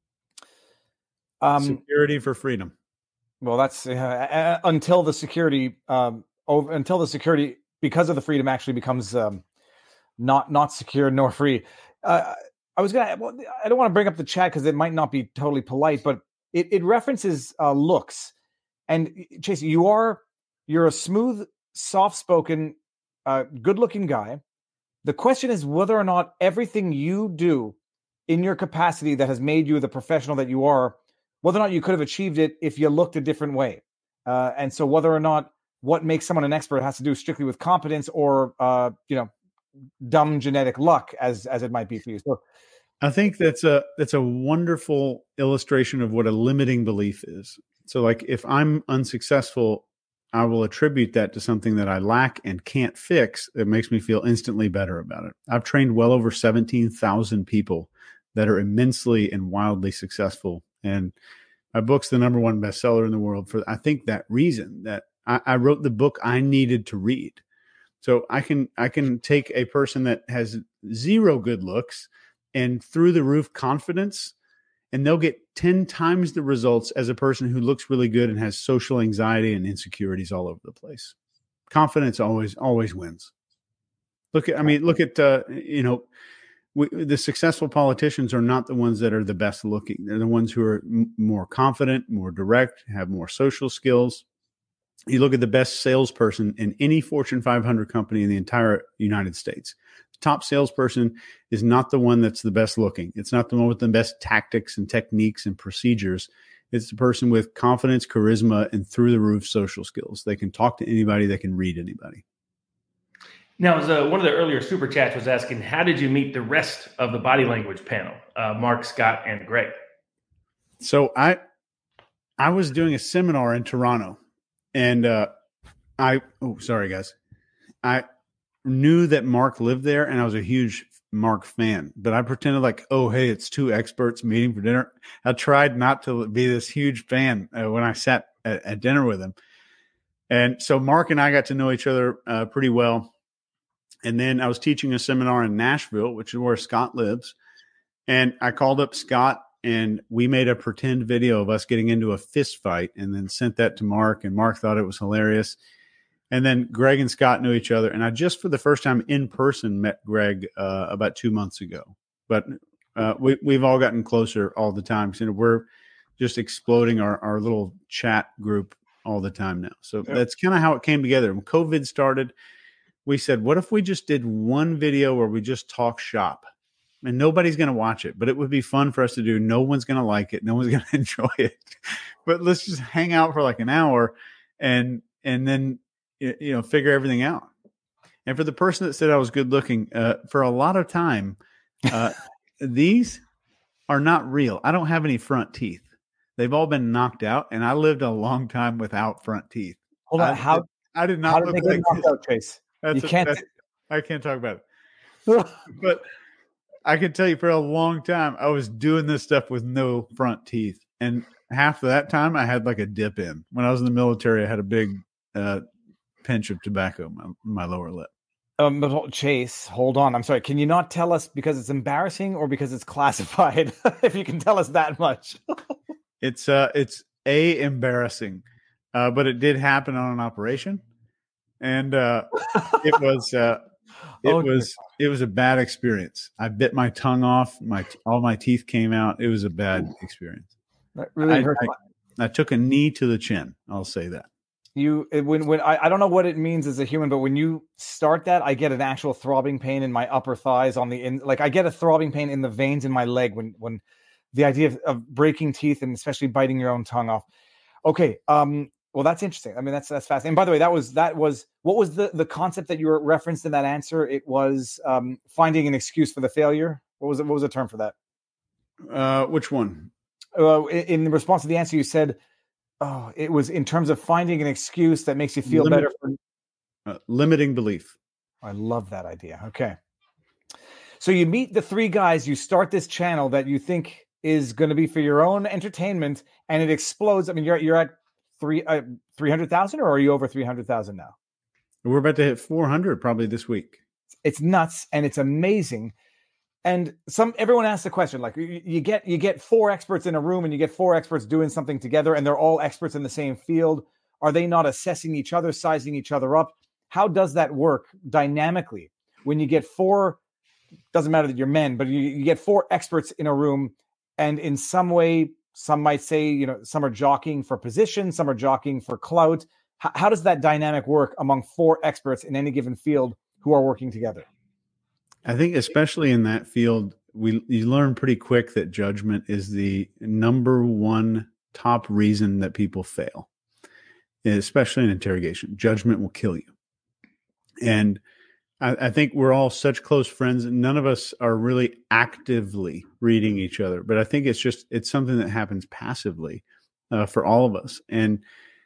Um, security for freedom. Well, that's uh, until the security, um, over, until the security, because of the freedom, actually becomes um, not not secure nor free. Uh, I was gonna. Well, I don't want to bring up the chat because it might not be totally polite, but it, it references uh, looks. And Chase, you are you're a smooth, soft-spoken, uh, good-looking guy. The question is whether or not everything you do in your capacity that has made you the professional that you are, whether or not you could have achieved it if you looked a different way. Uh, and so whether or not what makes someone an expert has to do strictly with competence or, uh, you know, dumb genetic luck as, as it might be for you. So I think that's a, that's a wonderful illustration of what a limiting belief is. So like if I'm unsuccessful, I will attribute that to something that I lack and can't fix. It makes me feel instantly better about it. I've trained well over seventeen thousand people that are immensely and wildly successful. And my book's the number one bestseller in the world for, I think, that reason that I, I wrote the book I needed to read. So I can I can take a person that has zero good looks and through the roof confidence, and they'll get ten times the results as a person who looks really good and has social anxiety and insecurities all over the place. Confidence always always wins. Look at I mean look at uh, you know we, the successful politicians are not the ones that are the best looking. They're the ones who are m- more confident, more direct, have more social skills. You look at the best salesperson in any Fortune five hundred company in the entire United States. The top salesperson is not the one that's the best looking. It's not the one with the best tactics and techniques and procedures. It's the person with confidence, charisma, and through the roof social skills. They can talk to anybody. They can read anybody. Now, as uh, one of the earlier super chats was asking, how did you meet the rest of the body language panel, uh, Mark, Scott, and Greg? So I, I was doing a seminar in Toronto. And uh, I, oh, sorry, guys. I knew that Mark lived there, and I was a huge Mark fan. But I pretended like, oh, hey, it's two experts meeting for dinner. I tried not to be this huge fan uh, when I sat at, at dinner with him. And so Mark and I got to know each other uh, pretty well. And then I was teaching a seminar in Nashville, which is where Scott lives. And I called up Scott, and we made a pretend video of us getting into a fist fight and then sent that to Mark, and Mark thought it was hilarious. And then Greg and Scott knew each other. And I just for the first time in person met Greg uh, about two months ago. But uh, we, we've all gotten closer all the time. So we're just exploding our, our little chat group all the time now. So yeah. That's kind of how it came together. When COVID started, we said, what if we just did one video where we just talk shop? And nobody's going to watch it, but it would be fun for us to do. No one's going to like it. No one's going to enjoy it. But let's just hang out for like an hour and and then, you know, figure everything out. And for the person that said I was good looking, uh, for a lot of time, uh, these are not real. I don't have any front teeth. They've all been knocked out, and I lived a long time without front teeth. Hold on. I, How did, I did not how did look they get like knocked this. out, Chase? That's You a, can't. that's, I can't talk about it. But I can tell you for a long time, I was doing this stuff with no front teeth. And half of that time I had like a dip in. When I was in the military, I had a big uh, pinch of tobacco in my, my lower lip. Um, but Chase, hold on. I'm sorry. Can you not tell us because it's embarrassing or because it's classified? If you can tell us that much. It's uh, it's a embarrassing, uh, but it did happen on an operation. And uh, it was... Uh, It oh, was it was a bad experience. I bit my tongue off. My all my teeth came out. It was a bad experience. That really I, hurt. I, I took a knee to the chin. I'll say that. You when when I, I don't know what it means as a human, but when you start that, I get an actual throbbing pain in my upper thighs on the in like I get a throbbing pain in the veins in my leg when when the idea of, of breaking teeth and especially biting your own tongue off. Okay. Um. Well, that's interesting. I mean, that's that's fascinating. And by the way, that was that was what was the, the concept that you were referenced in that answer? It was um, finding an excuse for the failure. What was it? What was the term for that? Uh, which one? Uh, in, in response to the answer, you said, "Oh, it was in terms of finding an excuse that makes you feel Limit, better." For... Uh, limiting belief. I love that idea. Okay, so you meet the three guys. You start this channel that you think is going to be for your own entertainment, and it explodes. I mean, you're you're at Three uh, three hundred thousand, or are you over three hundred thousand now? We're about to hit four hundred probably this week. It's nuts and it's amazing. And some everyone asks the question, like you, you get you get four experts in a room and you get four experts doing something together, and they're all experts in the same field. Are they not assessing each other, sizing each other up? How does that work dynamically when you get four? Doesn't matter that you're men, but you, you get four experts in a room, and in some way. Some might say, you know, some are jockeying for position, some are jockeying for clout. H- how does that dynamic work among four experts in any given field who are working together? I think especially in that field, we you learn pretty quick that judgment is the number one top reason that people fail, especially in interrogation. Judgment will kill you. And I, I think we're all such close friends, and none of us are really actively reading each other. But I think it's just it's something that happens passively uh, for all of us. And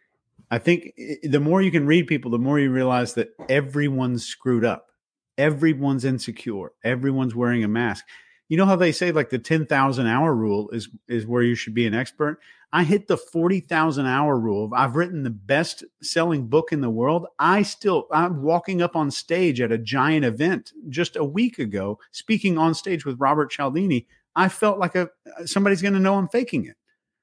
I think the more you can read people, the more you realize that everyone's screwed up, everyone's insecure, everyone's wearing a mask. You know how they say like the ten thousand hour rule is, is where you should be an expert. I hit the forty thousand hour rule. I've written the best selling book in the world. I still, I'm walking up on stage at a giant event just a week ago, speaking on stage with Robert Cialdini. I felt like a, somebody's going to know I'm faking it.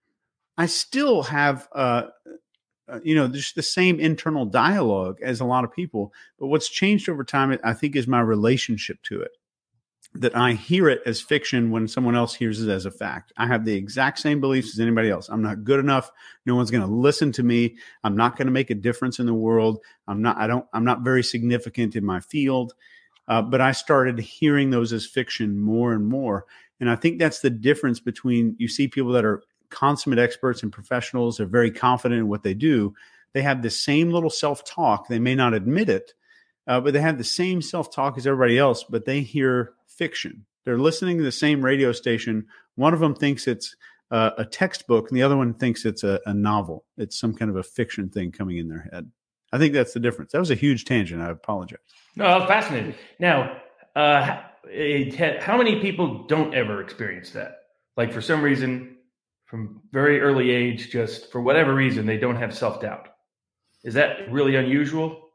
I still have, uh, uh, you know, just the same internal dialogue as a lot of people. But what's changed over time, I think, is my relationship to it. That I hear it as fiction when someone else hears it as a fact. I have the exact same beliefs as anybody else. I'm not good enough. No one's going to listen to me. I'm not going to make a difference in the world. I'm not, I don't, I'm not very significant in my field. Uh, but I started hearing those as fiction more and more. And I think that's the difference between, you see people that are consummate experts and professionals, they're very confident in what they do. They have the same little self-talk. They may not admit it, uh, but they have the same self-talk as everybody else, but they hear fiction. They're listening to the same radio station. One of them thinks it's uh, a textbook, and the other one thinks it's a, a novel. It's some kind of a fiction thing coming in their head. I think that's the difference. That was a huge tangent. I apologize. No, I'm fascinated. Now, uh, it, how many people don't ever experience that? Like for some reason, from very early age, just for whatever reason, they don't have self-doubt. Is that really unusual?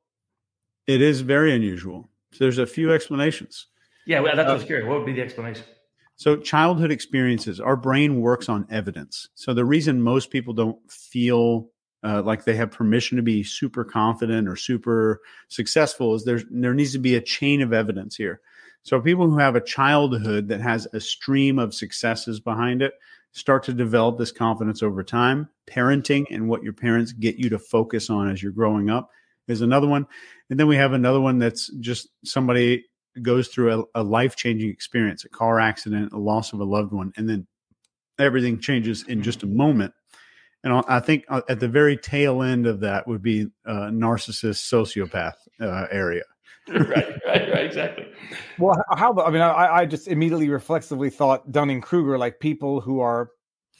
It is very unusual. So there's a few explanations. Yeah, well, that's what I was curious. What would be the explanation? So childhood experiences, our brain works on evidence. So the reason most people don't feel uh, like they have permission to be super confident or super successful is there's, there needs to be a chain of evidence here. So people who have a childhood that has a stream of successes behind it start to develop this confidence over time. Parenting and what your parents get you to focus on as you're growing up is another one. And then we have another one that's just somebody goes through a, a life-changing experience, a car accident, a loss of a loved one, and then everything changes in just a moment. And I think at the very tail end of that would be uh, narcissist, sociopath uh, area. right, right, right, exactly. Well, how about, I mean, I, I just immediately reflexively thought Dunning-Kruger, like people who are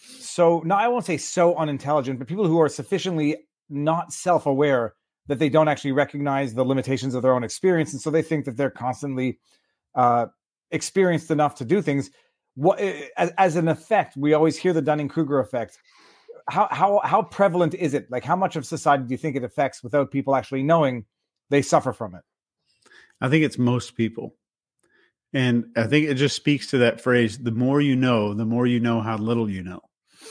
so, no, I won't say so unintelligent, but people who are sufficiently not self-aware that they don't actually recognize the limitations of their own experience. And so they think that they're constantly uh, experienced enough to do things. What, as, as an effect, we always hear the Dunning-Kruger effect. How, how, how prevalent is it? Like, how much of society do you think it affects without people actually knowing they suffer from it? I think it's most people. And I think it just speaks to that phrase, the more you know, the more you know how little you know.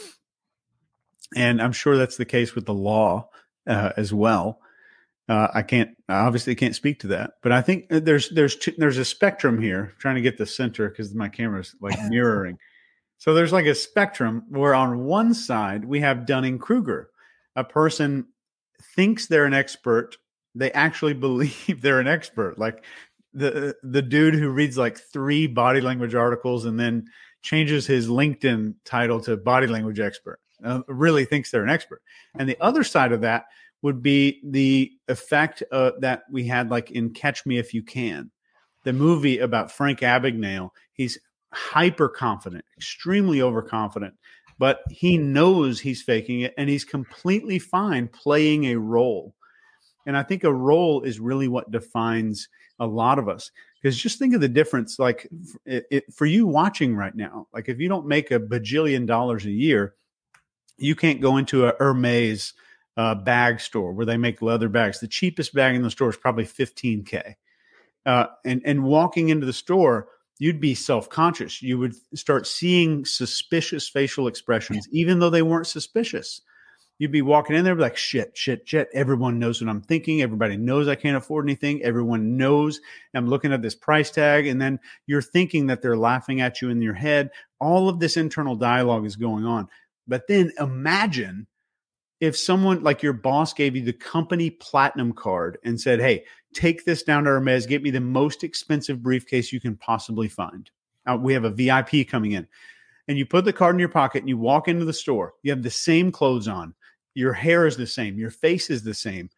And I'm sure that's the case with the law uh, as well. Uh, I can't, I obviously can't speak to that, but I think there's, there's, two, there's a spectrum here. I'm trying to get the center because my camera's like mirroring. So there's like a spectrum where on one side we have Dunning-Kruger. A person thinks they're an expert. They actually believe they're an expert. Like the, the dude who reads like three body language articles and then changes his LinkedIn title to body language expert, uh, really thinks they're an expert. And the other side of that would be the effect uh, that we had like in Catch Me If You Can, the movie about Frank Abagnale. He's hyper confident, extremely overconfident, but he knows he's faking it and he's completely fine playing a role. And I think a role is really what defines a lot of us. Because just think of the difference, like it, it, for you watching right now, like if you don't make a bajillion dollars a year, you can't go into a Hermes uh, bag store where they make leather bags. The cheapest bag in the store is probably fifteen K. Uh, and, and walking into the store, you'd be self-conscious. You would start seeing suspicious facial expressions, even though they weren't suspicious. You'd be walking in there like, shit, shit, shit. Everyone knows what I'm thinking. Everybody knows I can't afford anything. Everyone knows I'm looking at this price tag. And then you're thinking that they're laughing at you in your head. All of this internal dialogue is going on. But then imagine if someone like your boss gave you the company platinum card and said, hey, take this down to Hermes, get me the most expensive briefcase you can possibly find. Uh, we have a V I P coming in. And you put the card in your pocket and you walk into the store. You have the same clothes on. Your hair is the same. Your face is the same.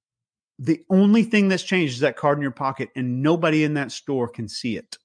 The only thing that's changed is that card in your pocket, and nobody in that store can see it.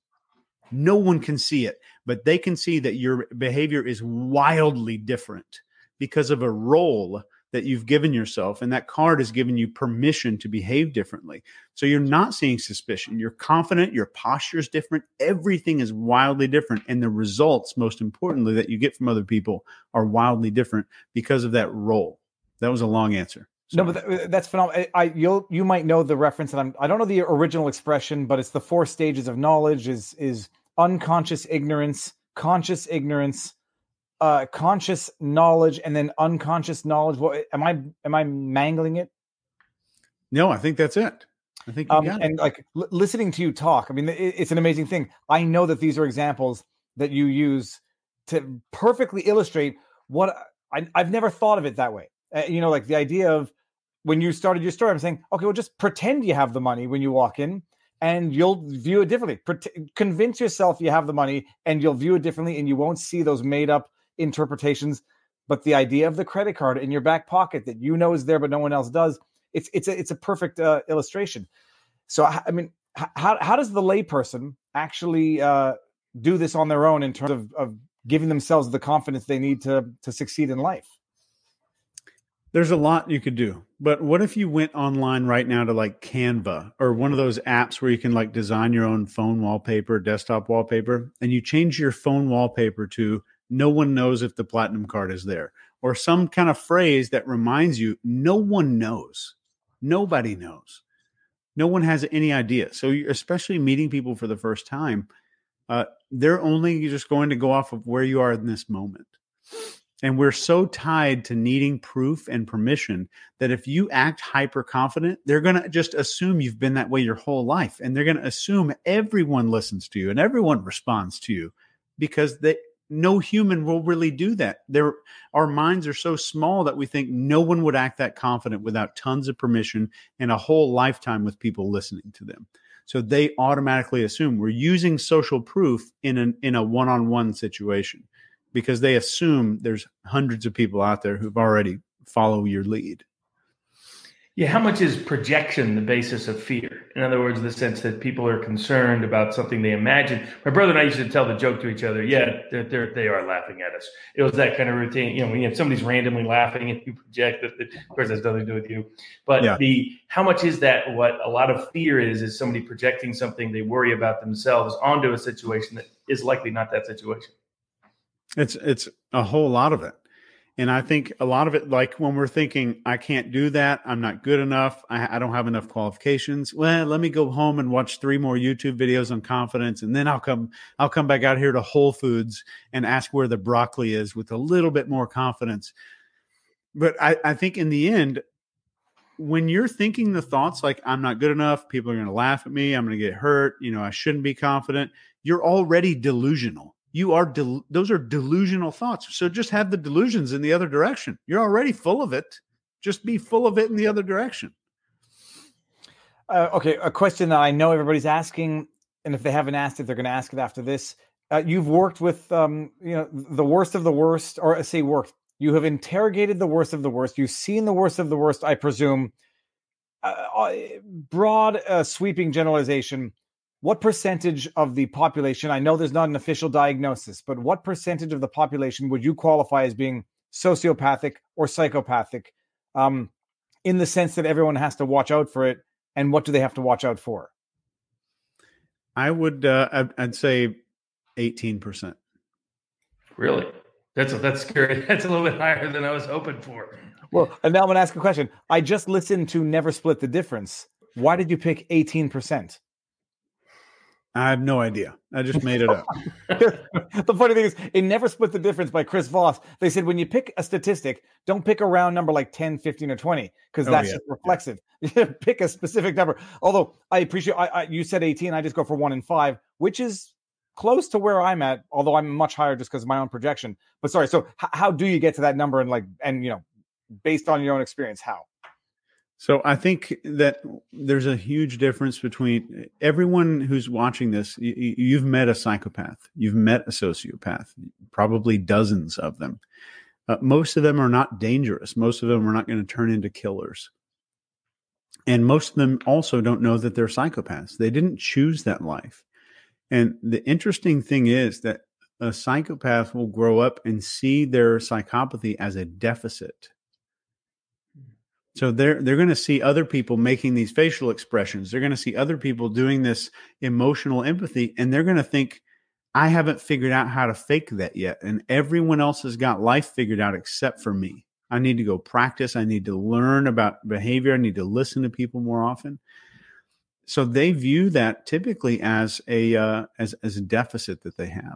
No one can see it, but they can see that your behavior is wildly different because of a role that you've given yourself, and that card is giving you permission to behave differently. So you're not seeing suspicion. You're confident. Your posture is different. Everything is wildly different. And the results, most importantly, that you get from other people are wildly different because of that role. That was a long answer. Sorry. No, but th- that's phenomenal. I, I you'll you might know the reference, and I'm I don't know the original expression, but it's the four stages of knowledge: is is unconscious ignorance, conscious ignorance, uh, conscious knowledge, and then unconscious knowledge. What am I am I mangling it? No, I think that's it. I think you um, got and it. like l- listening to you talk, I mean, it, it's an amazing thing. I know that these are examples that you use to perfectly illustrate what I, I've never thought of it that way. Uh, you know, like the idea of when you started your story, I'm saying, okay, well, just pretend you have the money when you walk in, and you'll view it differently. Pret- convince yourself you have the money, and you'll view it differently, and you won't see those made up interpretations. But the idea of the credit card in your back pocket that you know is there, but no one else does, it's it's a it's a perfect uh, illustration. So, I mean, how how does the layperson actually uh, do this on their own in terms of, of giving themselves the confidence they need to to succeed in life? There's a lot you could do, but what if you went online right now to like Canva or one of those apps where you can like design your own phone wallpaper, desktop wallpaper, and you change your phone wallpaper to "no one knows if the platinum card is there," or some kind of phrase that reminds you no one knows, nobody knows, no one has any idea. So you're especially meeting people for the first time, uh, they're only just going to go off of where you are in this moment. And we're so tied to needing proof and permission that if you act hyper confident, they're going to just assume you've been that way your whole life. And they're going to assume everyone listens to you and everyone responds to you, because they, no human will really do that. There, our minds are so small that we think no one would act that confident without tons of permission and a whole lifetime with people listening to them. So they automatically assume we're using social proof in an, in a one-on-one situation, because they assume there's hundreds of people out there who've already follow your lead. Yeah. How much is projection the basis of fear? In other words, the sense that people are concerned about something they imagine. My brother and I used to tell the joke to each other. Yeah, they're, they're, they are laughing at us. It was that kind of routine. You know, when you have somebody's randomly laughing and you project that, of course, that's nothing to do with you. But yeah. the how much is that what a lot of fear is, is somebody projecting something they worry about themselves onto a situation that is likely not that situation. It's it's a whole lot of it. And I think a lot of it, like when we're thinking, I can't do that, I'm not good enough, I, I don't have enough qualifications. Well, let me go home and watch three more YouTube videos on confidence, and then I'll come I'll come back out here to Whole Foods and ask where the broccoli is with a little bit more confidence. But I, I think in the end, when you're thinking the thoughts like, I'm not good enough, people are going to laugh at me, I'm going to get hurt, you know, I shouldn't be confident, you're already delusional. You are, del- those are delusional thoughts. So just have the delusions in the other direction. You're already full of it. Just be full of it in the other direction. Uh, okay. A question that I know everybody's asking, and if they haven't asked it, they're going to ask it after this. Uh, you've worked with, um, you know, the worst of the worst, or I say worked. You have interrogated the worst of the worst. You've seen the worst of the worst, I presume. Uh, broad, uh, sweeping generalization. What percentage of the population, I know there's not an official diagnosis, but what percentage of the population would you qualify as being sociopathic or psychopathic, um, in the sense that everyone has to watch out for it? And what do they have to watch out for? I would, uh, I'd, I'd say eighteen percent. Really? That's, a, that's scary. That's a little bit higher than I was hoping for. Well, and now I'm going to ask a question. I just listened to Never Split the Difference. Why did you pick eighteen percent? I have no idea. I just made it up. The funny thing is, in Never Split the Difference by Chris Voss, they said when you pick a statistic, don't pick a round number like ten, fifteen, or twenty, because oh, that's yeah. just reflexive. Yeah. Pick a specific number. Although I appreciate, I, I, you said eighteen, I just go for one and five, which is close to where I'm at, although I'm much higher just because of my own projection. But sorry, so h- how do you get to that number, and like, and you know, based on your own experience, how? So I think that there's a huge difference between everyone who's watching this. You, you've met a psychopath. You've met a sociopath, probably dozens of them. Uh, most of them are not dangerous. Most of them are not going to turn into killers. And most of them also don't know that they're psychopaths. They didn't choose that life. And the interesting thing is that a psychopath will grow up and see their psychopathy as a deficit. So they're they're going to see other people making these facial expressions. They're going to see other people doing this emotional empathy, and they're going to think, I haven't figured out how to fake that yet. And everyone else has got life figured out except for me. I need to go practice. I need to learn about behavior. I need to listen to people more often. So they view that typically as a uh, as as a deficit that they have.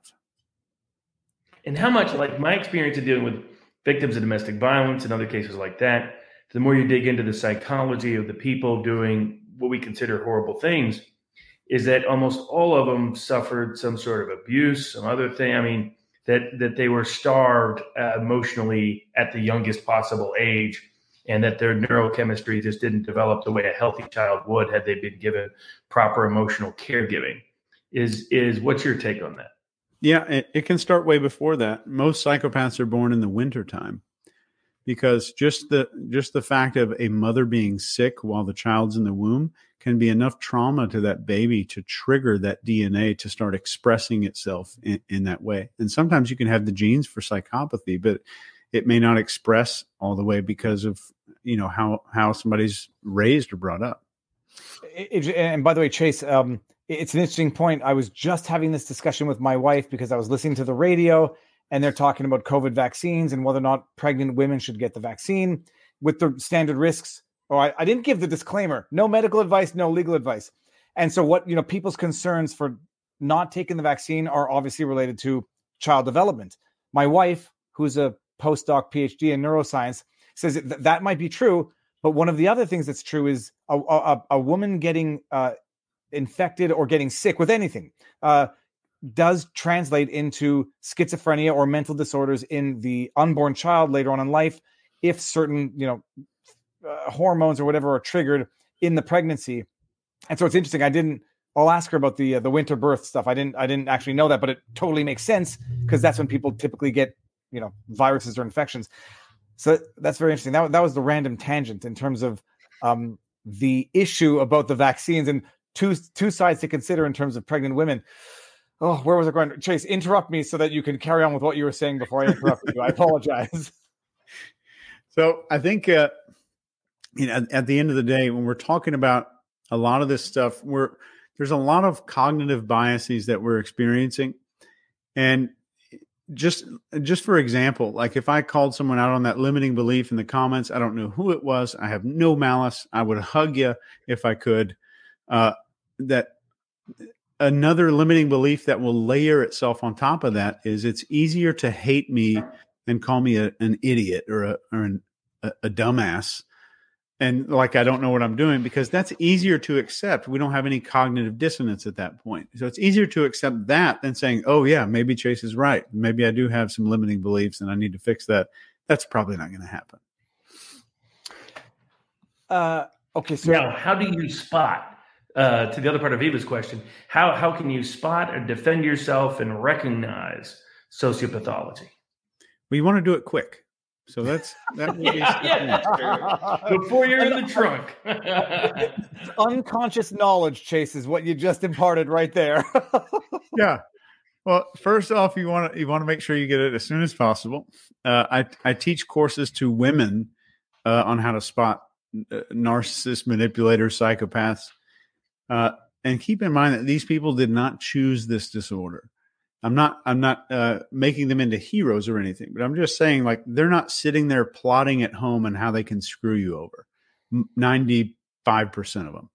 And how much, like my experience of dealing with victims of domestic violence and other cases like that, the more you dig into the psychology of the people doing what we consider horrible things, is that almost all of them suffered some sort of abuse, some other thing. I mean, that that they were starved uh, emotionally at the youngest possible age, and that their neurochemistry just didn't develop the way a healthy child would had they been given proper emotional caregiving. Is is what's your take on that? Yeah, it, it can start way before that. Most psychopaths are born in the wintertime, because just the just the fact of a mother being sick while the child's in the womb can be enough trauma to that baby to trigger that D N A to start expressing itself in, in that way. And sometimes you can have the genes for psychopathy, but it may not express all the way because of, you know, how how somebody's raised or brought up. It, and by the way, Chase, um, it's an interesting point. I was just having this discussion with my wife because I was listening to the radio, and they're talking about COVID vaccines and whether or not pregnant women should get the vaccine with the standard risks. Oh, I, I didn't give the disclaimer: no medical advice, no legal advice. And so, what you know, people's concerns for not taking the vaccine are obviously related to child development. My wife, who's a postdoc PhD in neuroscience, says that that might be true, but one of the other things that's true is a, a, a woman getting uh, infected or getting sick with anything uh, does translate into schizophrenia or mental disorders in the unborn child later on in life if certain, you know, uh, hormones or whatever are triggered in the pregnancy. And so it's interesting. I didn't. I'll ask her about the uh, the winter birth stuff. I didn't. I didn't actually know that, but it totally makes sense because that's when people typically get, you know, viruses or infections. So that's very interesting. That that was the random tangent in terms of um, the issue about the vaccines and two two sides to consider in terms of pregnant women. Oh, where was I going? Chase, interrupt me so that you can carry on with what you were saying before I interrupt you. I apologize. So I think, uh, you know, at, at the end of the day, when we're talking about a lot of this stuff, we're there's a lot of cognitive biases that we're experiencing. And just just for example, like if I called someone out on that limiting belief in the comments, I don't know who it was. I have no malice. I would hug you if I could. Uh, that another limiting belief that will layer itself on top of that is it's easier to hate me and call me a, an idiot or a or an, a, a dumbass. And like, I don't know what I'm doing, because that's easier to accept. We don't have any cognitive dissonance at that point. So it's easier to accept that than saying, oh yeah, maybe Chase is right. Maybe I do have some limiting beliefs and I need to fix that. That's probably not going to happen. Uh, okay. So now, how do you spot, uh, to the other part of Eva's question, how, how can you spot or defend yourself and recognize sociopathology? Well, you want to do it quick. So that's that. yeah, yeah. Before you're in the trunk. Unconscious knowledge, Chase, is what you just imparted right there. Yeah. Well, first off, you want to you want to make sure you get it as soon as possible. Uh, I I teach courses to women uh, on how to spot uh, narcissists, manipulators, psychopaths, uh, and keep in mind that these people did not choose this disorder. I'm not I'm not uh, making them into heroes or anything, but I'm just saying, like, they're not sitting there plotting at home on how they can screw you over. ninety-five percent of them.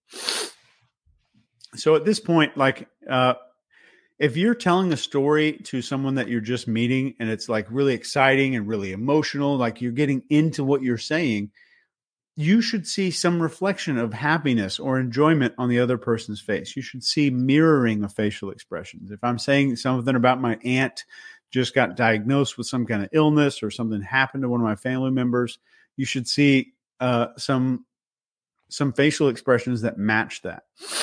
So at this point, like, uh, if you're telling a story to someone that you're just meeting and it's like really exciting and really emotional, like you're getting into what you're saying, you should see some reflection of happiness or enjoyment on the other person's face. You should see mirroring of facial expressions. If I'm saying something about my aunt just got diagnosed with some kind of illness or something happened to one of my family members, you should see uh, some, some facial expressions that match that.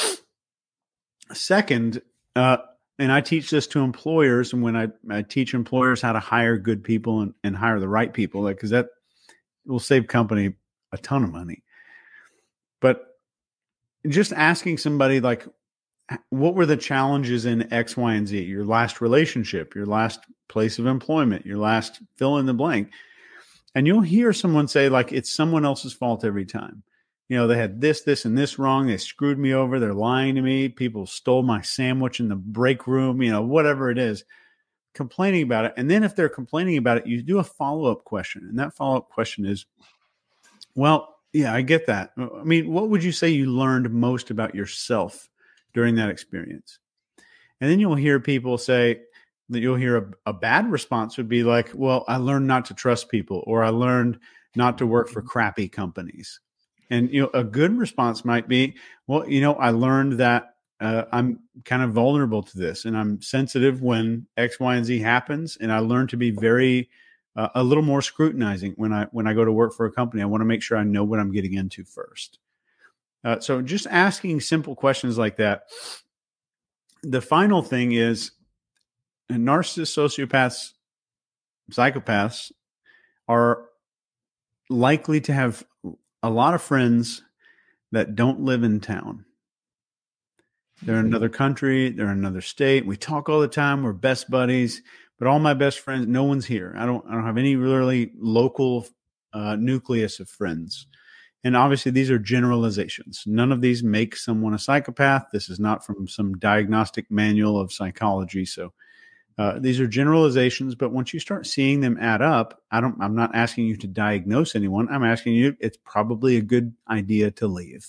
Second, uh, and I teach this to employers, and when I, I teach employers how to hire good people and, and hire the right people, like, because that will save company a ton of money. But just asking somebody, like, what were the challenges in X, Y, and Z? Your last relationship, your last place of employment, your last fill in the blank. And you'll hear someone say, like, it's someone else's fault every time. You know, they had this, this, and this wrong. They screwed me over. They're lying to me. People stole my sandwich in the break room, you know, whatever it is, complaining about it. And then if they're complaining about it, you do a follow-up question. And that follow-up question is, well, yeah, I get that. I mean, what would you say you learned most about yourself during that experience? And then you'll hear people say that you'll hear a, a bad response would be like, well, I learned not to trust people, or I learned not to work for crappy companies. And, you know, a good response might be, well, you know, I learned that uh, I'm kind of vulnerable to this, and I'm sensitive when X, Y, and Z happens. And I learned to be very, uh, a little more scrutinizing when I, when I go to work for a company. I want to make sure I know what I'm getting into first. Uh, so just asking simple questions like that. The final thing is, narcissists, sociopaths, psychopaths are likely to have a lot of friends that don't live in town. They're in another country. They're in another state. We talk all the time. We're best buddies, but all my best friends, no one's here. I don't, I don't have any really local uh, nucleus of friends. And obviously these are generalizations. None of these make someone a psychopath. This is not from some diagnostic manual of psychology. So Uh, these are generalizations, but once you start seeing them add up, I don't, I'm not asking you to diagnose anyone. I'm asking you, it's probably a good idea to leave.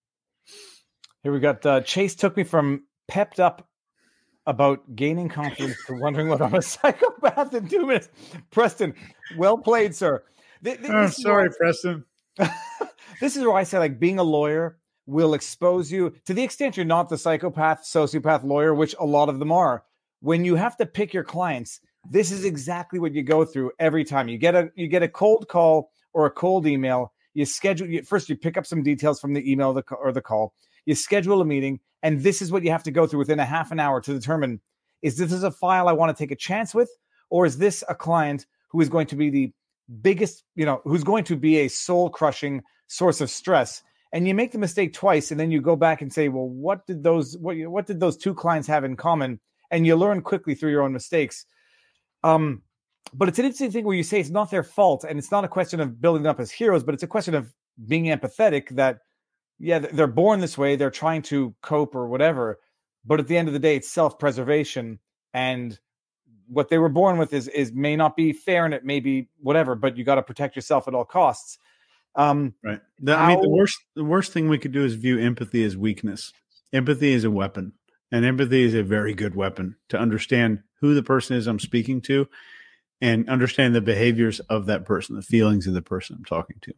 Here we got, uh, Chase took me from pepped up about gaining confidence to wondering whether I'm a psychopath in two minutes. Preston, well played, sir. Th- th- Oh, sorry, why, Preston. This is why I say, like, being a lawyer will expose you to the extent you're not the psychopath, sociopath lawyer, which a lot of them are. When you have to pick your clients, this is exactly what you go through every time. You get a you get a cold call or a cold email. You schedule you, first. You pick up some details from the email the, or the call. You schedule a meeting, and this is what you have to go through within a half an hour to determine: is this a file I want to take a chance with, or is this a client who is going to be the biggest, you know, who's going to be a soul crushing source of stress? And you make the mistake twice, and then you go back and say, well, what did those what what did those two clients have in common? And you learn quickly through your own mistakes. Um, but it's an interesting thing where you say it's not their fault, and it's not a question of building them up as heroes, but it's a question of being empathetic that, yeah, they're born this way, they're trying to cope or whatever, but at the end of the day, it's self-preservation, and what they were born with is is may not be fair, and it may be whatever, but you got to protect yourself at all costs. Um, right. The, how, I mean, the worst the worst thing we could do is view empathy as weakness. Empathy is a weapon. And empathy is a very good weapon to understand who the person is I'm speaking to and understand the behaviors of that person, the feelings of the person I'm talking to.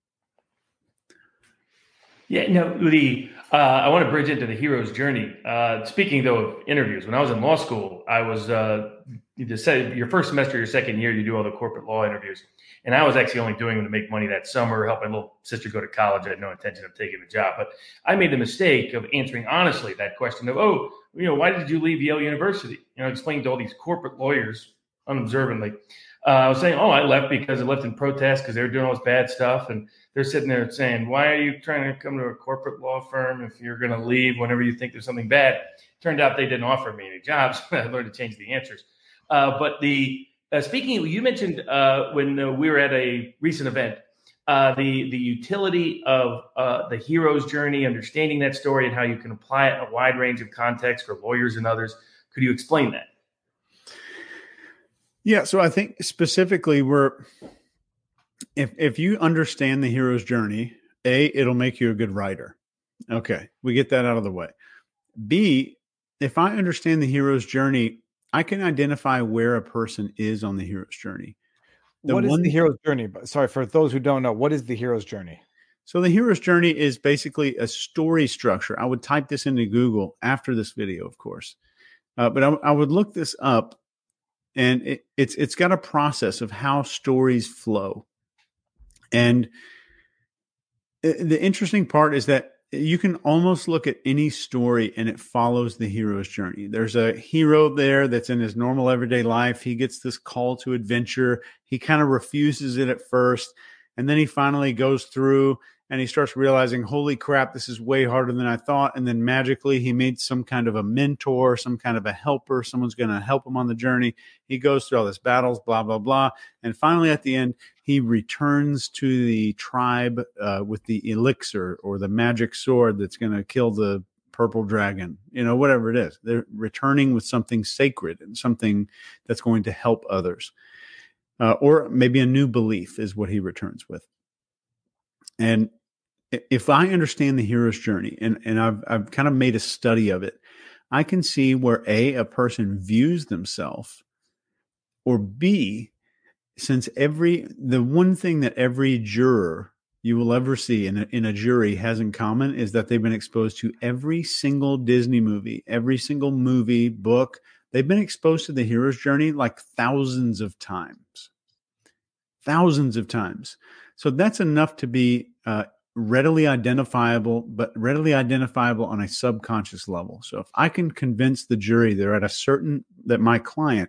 Yeah, no, the uh, I want to bridge into the hero's journey. Uh, speaking, though, of interviews, when I was in law school, I was uh, you just said your first semester, your second year, you do all the corporate law interviews. And I was actually only doing them to make money that summer, help my little sister go to college. I had no intention of taking the job. But I made the mistake of answering honestly that question of, oh, you know, why did you leave Yale University? You know, explaining to all these corporate lawyers unobservantly. Uh, I was saying, oh, I left because I left in protest because they were doing all this bad stuff. And they're sitting there saying, why are you trying to come to a corporate law firm if you're going to leave whenever you think there's something bad? Turned out they didn't offer me any jobs. I learned to change the answers. Uh, but the uh, speaking, you mentioned uh, when uh, we were at a recent event, uh, the the utility of uh, the hero's journey, understanding that story and how you can apply it in a wide range of contexts for lawyers and others. Could you explain that? Yeah, so I think specifically we're if if you understand the hero's journey, A, it'll make you a good writer. Okay, we get that out of the way. B, if I understand the hero's journey, I can identify where a person is on the hero's journey. The what is one, the hero's journey? Sorry, for those who don't know, what is the hero's journey? So the hero's journey is basically a story structure. I would type this into Google after this video, of course, uh, but I, I would look this up, and it, it's it's got a process of how stories flow. And the interesting part is that you can almost look at any story and it follows the hero's journey. There's a hero there that's in his normal everyday life. He gets this call to adventure. He kind of refuses it at first, and then he finally goes through and he starts realizing, holy crap, this is way harder than I thought. And then magically he made some kind of a mentor, some kind of a helper. Someone's going to help him on the journey. He goes through all this battles, blah, blah, blah. And finally, at the end, he returns to the tribe uh, with the elixir or the magic sword that's going to kill the purple dragon, you know, whatever it is. They're returning with something sacred and something that's going to help others. Uh, or maybe a new belief is what he returns with. And if I understand the hero's journey, and, and I've, I've kind of made a study of it, I can see where A, a person views themselves, or B, since every, the one thing that every juror you will ever see in a, in a jury has in common is that they've been exposed to every single Disney movie, every single movie, book. They've been exposed to the hero's journey like thousands of times, thousands of times. So that's enough to be uh, readily identifiable, but readily identifiable on a subconscious level. So if I can convince the jury they're at a certain, that my client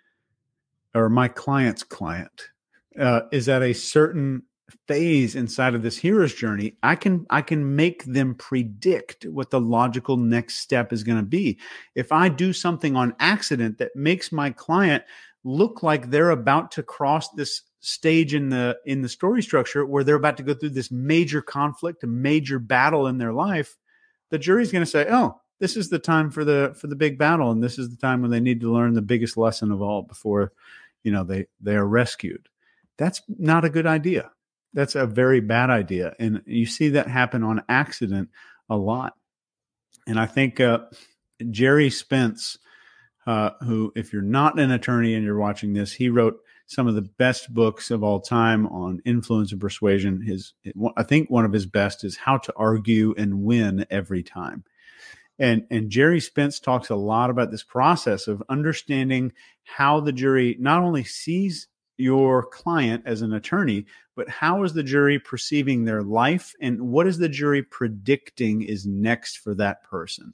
or my client's client uh, is at a certain phase inside of this hero's journey, I can, I can make them predict what the logical next step is going to be. If I do something on accident that makes my client look like they're about to cross this stage in the in the story structure where they're about to go through this major conflict, a major battle in their life, the jury's going to say, oh, this is the time for the for the big battle, and this is the time when they need to learn the biggest lesson of all before, you know, they they are rescued. That's not a good idea. That's a very bad idea, and you see that happen on accident a lot. And I think uh, Jerry Spence, uh, who, if you're not an attorney and you're watching this, he wrote some of the best books of all time on influence and persuasion. His, I think one of his best is How to Argue and Win Every Time. And, and Jerry Spence talks a lot about this process of understanding how the jury not only sees your client as an attorney, but how is the jury perceiving their life, and what is the jury predicting is next for that person?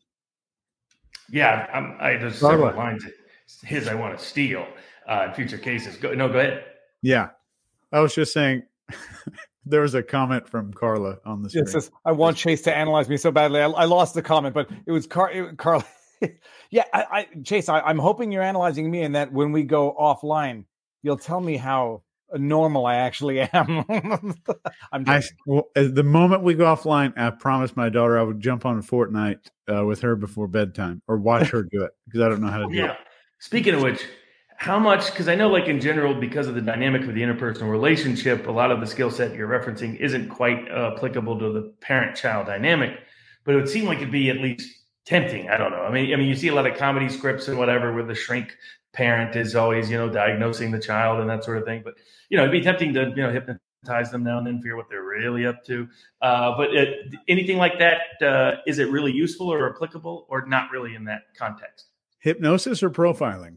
Yeah, I'm, I there's several lines. His I want to steal uh, in future cases. Go, no, go ahead. Yeah, I was just saying. There was a comment from Carla on the screen. Yes, yes, I want Chase to analyze me so badly. I, I lost the comment, but it was Car- it, Carla. yeah, I, I, Chase, I, I'm hoping you're analyzing me, and that when we go offline, you'll tell me how normal I actually am. I'm I, well, the moment we go offline, I promised my daughter I would jump on Fortnite uh, with her before bedtime, or watch her do it, because I don't know how to do yeah. it. Speaking of which, how much, because I know like in general, because of the dynamic of the interpersonal relationship, a lot of the skill set you're referencing isn't quite uh, applicable to the parent-child dynamic, but it would seem like it'd be at least tempting. I don't know. I mean, I mean, you see a lot of comedy scripts and whatever where the shrink parent is always, you know, diagnosing the child and that sort of thing. But, you know, it'd be tempting to, you know, hypnotize them now and then, figure what they're really up to. Uh, but it, anything like that, uh, is it really useful or applicable, or not really in that context? Hypnosis or profiling?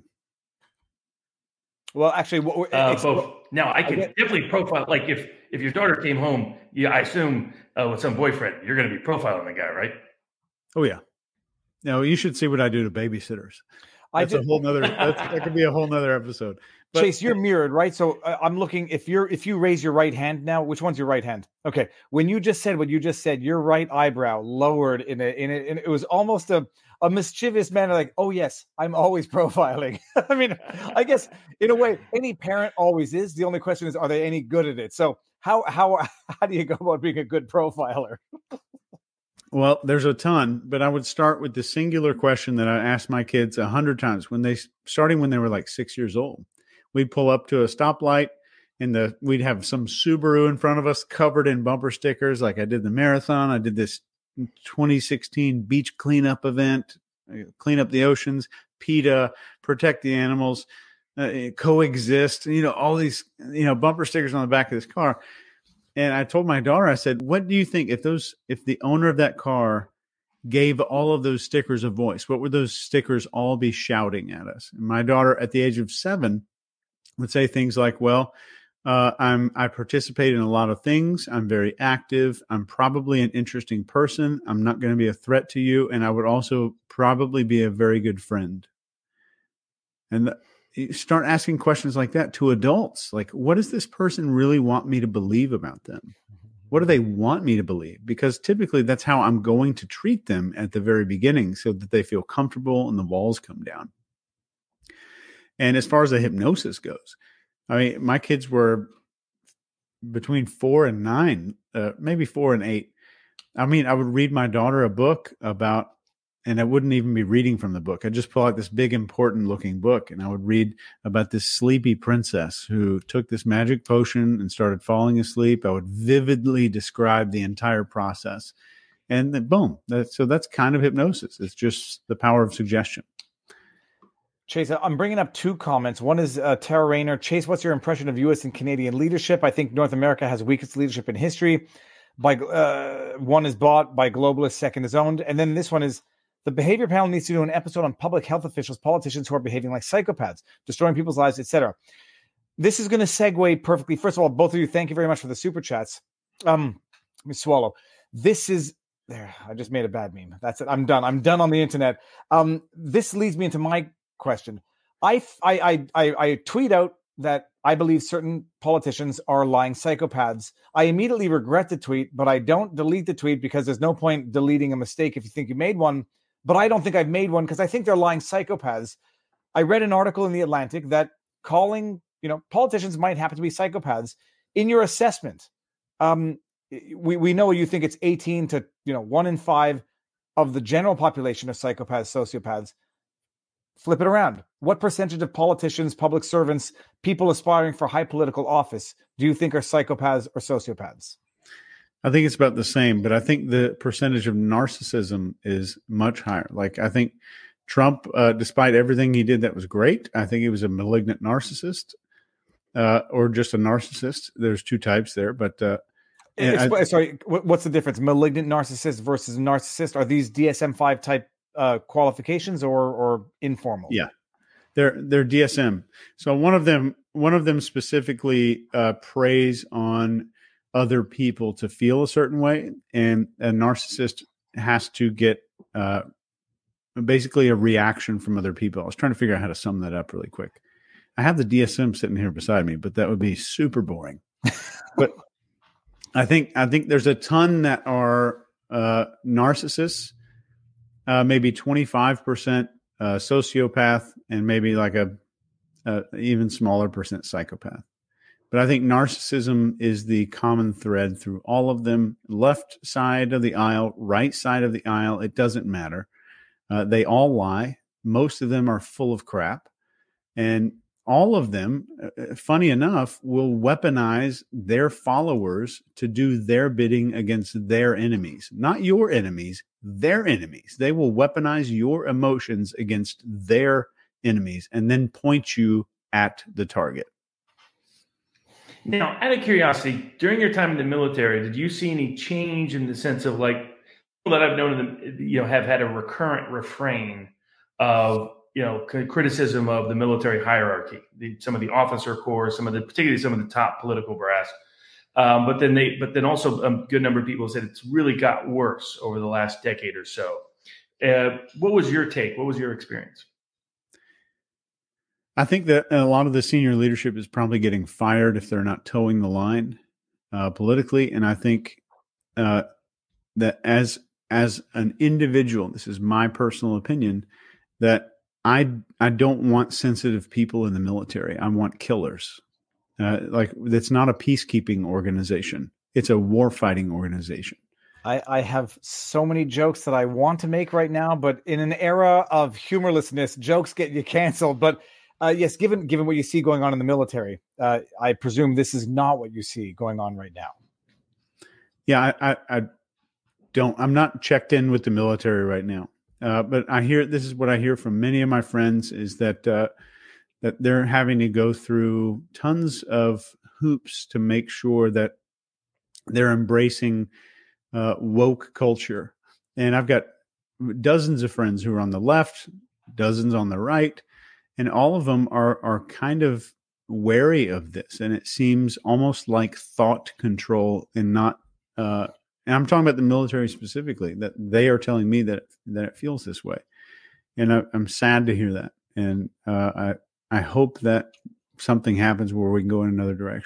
Well, actually, uh, both. Now, I can I definitely profile. Like if if your daughter came home, yeah, I assume uh, with some boyfriend, you're going to be profiling the guy, right? Oh yeah. No, you should see what I do to babysitters. That's I did, a whole nother. That's, that could be a whole nother episode. But, Chase, you're mirrored, right? So uh, I'm looking. If you're if you raise your right hand now, which one's your right hand? Okay. When you just said what you just said, your right eyebrow lowered in a in a, in it was almost a. a mischievous manner, like, oh yes, I'm always profiling. I mean, I guess in a way, any parent always is. The only question is, are they any good at it? So how how how do you go about being a good profiler? Well, there's a ton, but I would start with the singular question that I asked my kids a hundred times when they, starting when they were like six years old. We'd pull up to a stoplight, and the we'd have some Subaru in front of us covered in bumper stickers. Like I did the marathon, I did this twenty sixteen beach cleanup event, clean up the oceans, PETA, protect the animals, uh, coexist, you know, all these, you know, bumper stickers on the back of this car. And I told my daughter, I said, what do you think if those, if the owner of that car gave all of those stickers a voice, what would those stickers all be shouting at us? And my daughter at the age of seven would say things like, well, Uh, I'm, I participate in a lot of things. I'm very active. I'm probably an interesting person. I'm not going to be a threat to you. And I would also probably be a very good friend. And the, you start asking questions like that to adults. Like, what does this person really want me to believe about them? What do they want me to believe? Because typically that's how I'm going to treat them at the very beginning so that they feel comfortable and the walls come down. And as far as the hypnosis goes, I mean, my kids were between four and nine, uh, maybe four and eight. I mean, I would read my daughter a book about, and I wouldn't even be reading from the book. I'd just pull out this big, important looking book, and I would read about this sleepy princess who took this magic potion and started falling asleep. I would vividly describe the entire process. And then boom. That, so that's kind of hypnosis. It's just the power of suggestion. Chase, I'm bringing up two comments. One is uh, Tara Rayner. Chase, what's your impression of U S and Canadian leadership? I think North America has weakest leadership in history. By uh, one is bought by globalists, second is owned. And then this one is, the behavior panel needs to do an episode on public health officials, politicians who are behaving like psychopaths, destroying people's lives, et cetera. This is going to segue perfectly. First of all, both of you, thank you very much for the super chats. Um, let me swallow. This is there. I just made a bad meme. That's it. I'm done. I'm done on the internet. Um, this leads me into my question. I, I, I, I tweet out that I believe certain politicians are lying psychopaths. I immediately regret the tweet, but I don't delete the tweet because there's no point deleting a mistake if you think you made one. But I don't think I've made one because I think they're lying psychopaths. I read an article in The Atlantic that calling, you know, politicians might happen to be psychopaths. In your assessment, um, we, we know you think it's eighteen to, you know, one in five of the general population of psychopaths, sociopaths. Flip it around. What percentage of politicians, public servants, people aspiring for high political office do you think are psychopaths or sociopaths? I think it's about the same, but I think the percentage of narcissism is much higher. Like, I think Trump, uh, despite everything he did that was great, I think he was a malignant narcissist uh, or just a narcissist. There's two types there, but uh, I, sorry, what's the difference? Malignant narcissist versus narcissist? Are these D S M five type uh, qualifications or or informal? Yeah, they're they're D S M. So one of them one of them specifically uh, preys on other people to feel a certain way, and a narcissist has to get uh, basically a reaction from other people. I was trying to figure out how to sum that up really quick. I have the D S M sitting here beside me, but that would be super boring. But I think I think there's a ton that are uh, narcissists, uh, maybe twenty-five percent uh, sociopath, and maybe like a, a even smaller percent psychopath. But I think narcissism is the common thread through all of them. Left side of the aisle, right side of the aisle, it doesn't matter. Uh, they all lie. Most of them are full of crap. And all of them, uh, funny enough, will weaponize their followers to do their bidding against their enemies. Not your enemies, their enemies. They will weaponize your emotions against their enemies and then point you at the target. Now, out of curiosity, during your time in the military, did you see any change in the sense of, like, people that I've known, them, you know, have had a recurrent refrain of, you know, criticism of the military hierarchy, the, some of the officer corps, some of the, particularly some of the top political brass. Um, but then they, but then also a good number of people said it's really got worse over the last decade or so. Uh, what was your take? What was your experience? I think that a lot of the senior leadership is probably getting fired if they're not towing the line uh, politically. And I think uh, that as as an individual, this is my personal opinion, that I I don't want sensitive people in the military. I want killers. Uh, like, it's not a peacekeeping organization. It's a war fighting organization. I, I have so many jokes that I want to make right now, but in an era of humorlessness, jokes get you canceled. But Uh, yes, given given what you see going on in the military, uh, I presume this is not what you see going on right now. Yeah, I, I, I don't. I'm not checked in with the military right now, uh, but I hear this is what I hear from many of my friends is that uh, that they're having to go through tons of hoops to make sure that they're embracing uh, woke culture. And I've got dozens of friends who are on the left, dozens on the right. And all of them are are kind of wary of this, and it seems almost like thought control, and not. Uh, and I'm talking about the military specifically. That they are telling me that that it feels this way, and I, I'm sad to hear that. And uh, I I hope that something happens where we can go in another direction.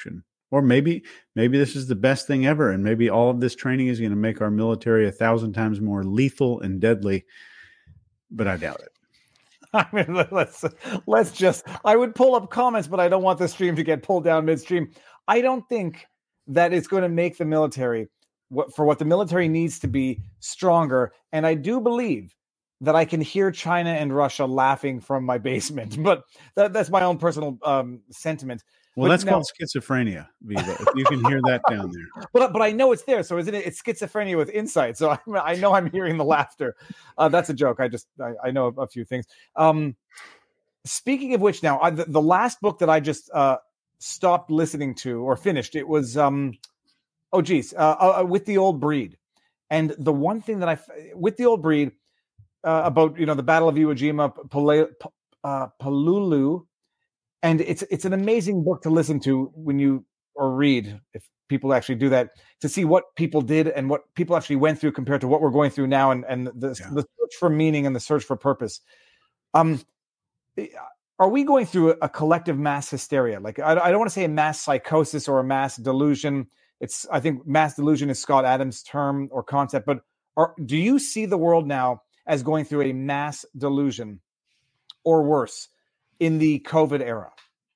Or maybe maybe this is the best thing ever, and maybe all of this training is going to make our military a thousand times more lethal and deadly. But I doubt it. I mean, let's let's just. I would pull up comments, but I don't want the stream to get pulled down midstream. I don't think that it's going to make the military what for what the military needs to be stronger. And I do believe that I can hear China and Russia laughing from my basement, but that, that's my own personal um, sentiment. Well, but that's now, called schizophrenia, Viva. If you can hear that down there. But but I know it's there, so isn't it? It's schizophrenia with insight. So I, I know I'm hearing the laughter. Uh, that's a joke. I just I, I know a, a few things. Um, speaking of which, now I, the, the last book that I just uh, stopped listening to or finished, it was um, oh geez, uh, uh, With the Old Breed, and the one thing that I with the Old Breed uh, about you know the Battle of Iwo Jima, Pale, uh, Palulu. And it's it's an amazing book to listen to when you or read, if people actually do that, to see what people did and what people actually went through compared to what we're going through now, and and the, yeah. the search for meaning and the search for purpose. Um, are we going through a, a collective mass hysteria? Like I, I don't want to say a mass psychosis or a mass delusion. It's I think mass delusion is Scott Adams' term or concept. But are, do you see the world now as going through a mass delusion or worse in the COVID era?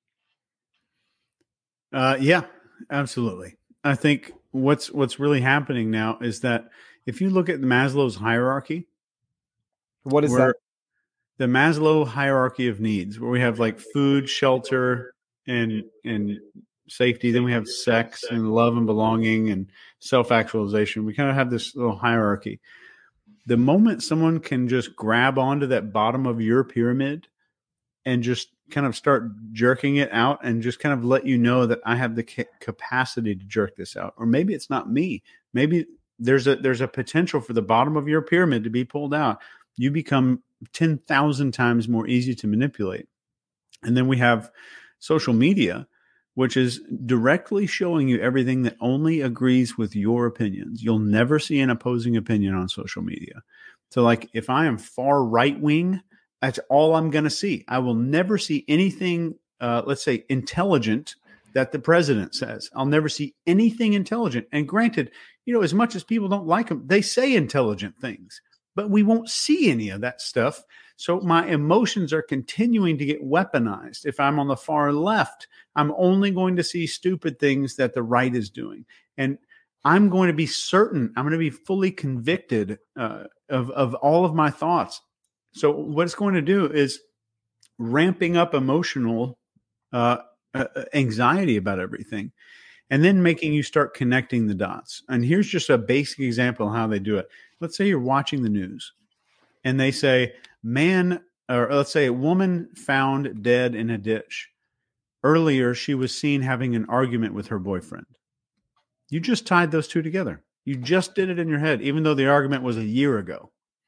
Uh, yeah, absolutely. I think what's what's really happening now is that if you look at Maslow's hierarchy, what is that? The Maslow hierarchy of needs, where we have like food, shelter, and and safety. Then we have sex and love and belonging and self-actualization. We kind of have this little hierarchy. The moment someone can just grab onto that bottom of your pyramid and just kind of start jerking it out and just kind of let you know that I have the ca- capacity to jerk this out. Or maybe it's not me. Maybe there's a there's a potential for the bottom of your pyramid to be pulled out. You become ten thousand times more easy to manipulate. And then we have social media, which is directly showing you everything that only agrees with your opinions. You'll never see an opposing opinion on social media. So like if I am far right wing, that's all I'm going to see. I will never see anything, uh, let's say, intelligent that the president says. I'll never see anything intelligent. And granted, you know, as much as people don't like them, they say intelligent things, but we won't see any of that stuff. So my emotions are continuing to get weaponized. If I'm on the far left, I'm only going to see stupid things that the right is doing. And I'm going to be certain, I'm going to be fully convicted uh, of, of all of my thoughts. So what it's going to do is ramping up emotional uh, uh, anxiety about everything, and then making you start connecting the dots. And here's just a basic example of how they do it. Let's say you're watching the news, and they say, man, or let's say a woman found dead in a ditch. Earlier, she was seen having an argument with her boyfriend. You just tied those two together. You just did it in your head, even though the argument was a year ago.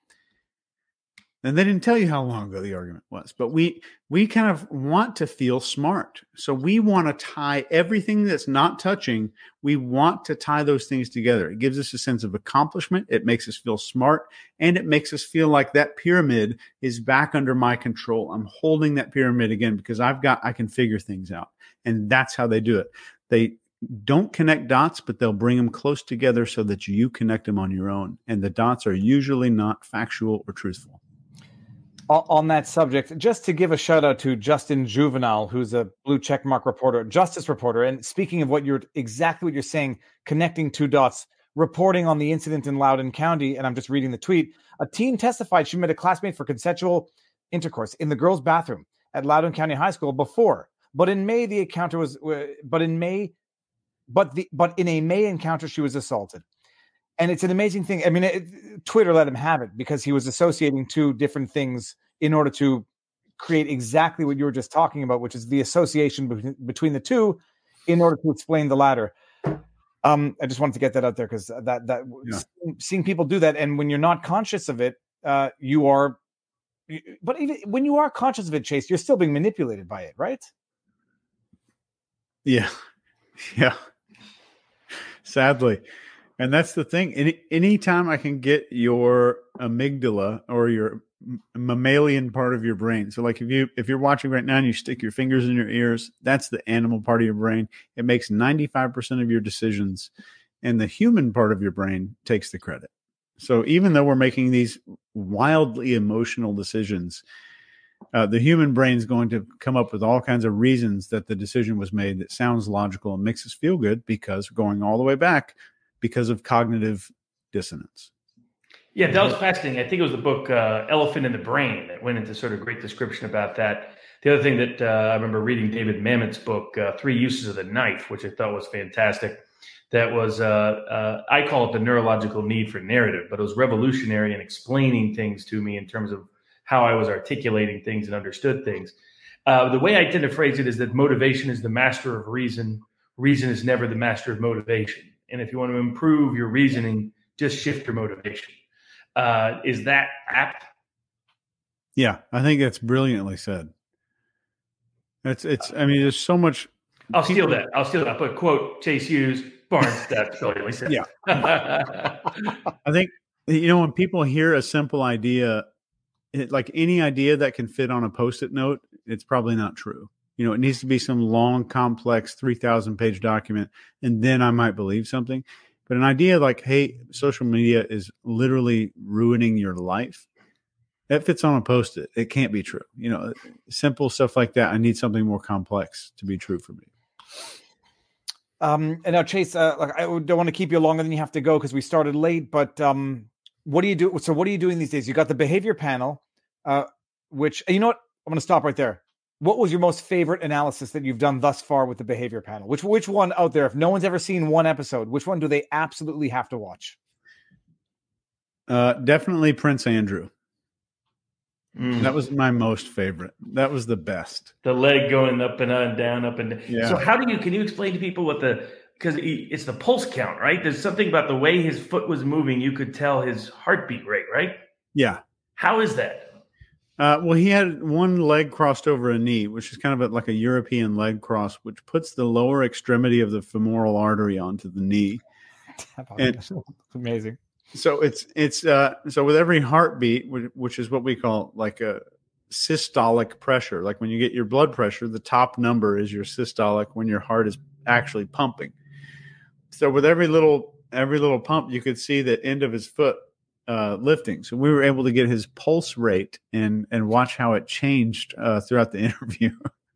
And they didn't tell you how long ago the argument was, but we we kind of want to feel smart. So we want to tie everything that's not touching. We want to tie those things together. It gives us a sense of accomplishment. It makes us feel smart, and it makes us feel like that pyramid is back under my control. I'm holding that pyramid again because I've got I can figure things out, and that's how they do it. They don't connect dots, but they'll bring them close together so that you connect them on your own. And the dots are usually not factual or truthful. On that subject, just to give a shout out to Justin Juvenile, who's a blue checkmark reporter, justice reporter. And speaking of what you're exactly what you're saying, connecting two dots, reporting on the incident in Loudoun County. And I'm just reading the tweet. A teen testified she met a classmate for consensual intercourse in the girls' bathroom at Loudoun County High School before. But in May, the encounter was, but in May, but the, but in a May encounter, she was assaulted. And it's an amazing thing. I mean, it, Twitter let him have it because he was associating two different things in order to create exactly what you were just talking about, which is the association be- between the two in order to explain the latter. Um, I just wanted to get that out there because that, that yeah. seeing, seeing people do that. And when you're not conscious of it, uh, you are, but even when you are conscious of it, Chase, you're still being manipulated by it, right? Yeah. Yeah. Sadly. And that's the thing. Any anytime I can get your amygdala or your mammalian part of your brain. So like if you if you're watching right now and you stick your fingers in your ears, that's the animal part of your brain. It makes ninety-five percent of your decisions, and the human part of your brain takes the credit. So even though we're making these wildly emotional decisions, uh, the human brain is going to come up with all kinds of reasons that the decision was made that sounds logical and makes us feel good, because going all the way back because of cognitive dissonance. Yeah, that was fascinating. I think it was the book uh, Elephant in the Brain that went into sort of great description about that. The other thing that uh, I remember reading David Mamet's book, uh, Three Uses of the Knife, which I thought was fantastic. That was, uh, uh, I call it the neurological need for narrative, but it was revolutionary in explaining things to me in terms of how I was articulating things and understood things. Uh, the way I tend to phrase it is that motivation is the master of reason. Reason is never the master of motivation. And if you want to improve your reasoning, just shift your motivation. Uh, is that apt? Yeah, I think that's brilliantly said. It's, it's, I mean, there's so much. I'll people... steal that. I'll steal that. But quote, Chase Hughes, Barnes, that's brilliantly said. Yeah. I think, you know, when people hear a simple idea, it, like any idea that can fit on a Post-it note, it's probably not true. You know, it needs to be some long, complex three thousand page document, and then I might believe something. But an idea like, hey, social media is literally ruining your life, that fits on a Post-it. It can't be true. You know, simple stuff like that. I need something more complex to be true for me. Um, and now, Chase, uh, like, I don't want to keep you longer than you have to go because we started late. But um, what do you do? So, what are you doing these days? You got the behavior panel, uh, which, you know what? I'm going to stop right there. What was your most favorite analysis that you've done thus far with the behavior panel? Which which one out there, if no one's ever seen one episode, which one do they absolutely have to watch? Uh, definitely Prince Andrew. Mm. That was my most favorite. That was the best. The leg going up and up and down, up and down. Yeah. So how do you, can you explain to people what the, because it's the pulse count, right? There's something about the way his foot was moving. You could tell his heartbeat rate, right? Yeah. How is that? Uh, well, he had one leg crossed over a knee, which is kind of a, like a European leg cross, which puts the lower extremity of the femoral artery onto the knee. And amazing. So it's it's uh, so with every heartbeat, which is what we call like a systolic pressure, like when you get your blood pressure, the top number is your systolic when your heart is actually pumping. So with every little every little pump, you could see the end of his foot uh, lifting. So we were able to get his pulse rate and and watch how it changed uh, throughout the interview.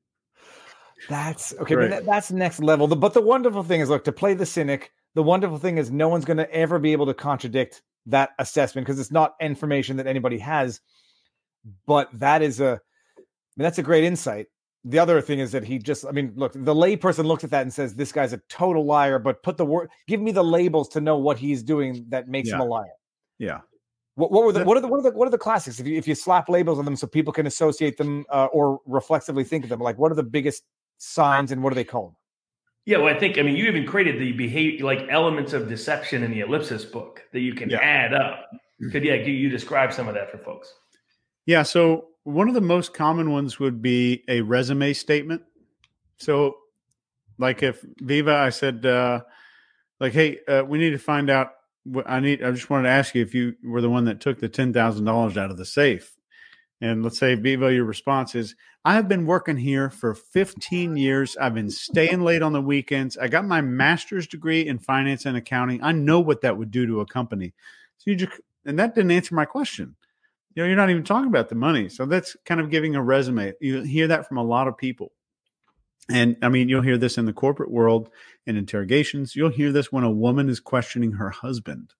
That's okay. Right. But that, that's next level. The, but the wonderful thing is, look, to play the cynic, the wonderful thing is no one's going to ever be able to contradict that assessment because it's not information that anybody has. But that is a, I mean, that's a great insight. The other thing is that he just, I mean, look, the layperson looks at that and says, this guy's a total liar, but put the word, give me the labels to know what he's doing that makes yeah. him a liar. Yeah. What, what were the, what are the, what are the, what are the classics? If you, if you slap labels on them so people can associate them uh, or reflexively think of them, like what are the biggest signs and what are they called? Yeah, well, I think, I mean, you even created the behavior, like elements of deception in the Ellipsis book that you can yeah. add up. Could yeah, you describe some of that for folks? Yeah, so one of the most common ones would be a resume statement. So like if Viva, I said, uh, like, hey, uh, we need to find out what I need. I just wanted to ask you if you were the one that took the ten thousand dollars out of the safe. And let's say, Viva, your response is, I have been working here for fifteen years. I've been staying late on the weekends. I got my master's degree in finance and accounting. I know what that would do to a company. So you just, and that didn't answer my question. You know, you're not even talking about the money. So that's kind of giving a resume. You hear that from a lot of people. And I mean, you'll hear this in the corporate world in interrogations. You'll hear this when a woman is questioning her husband.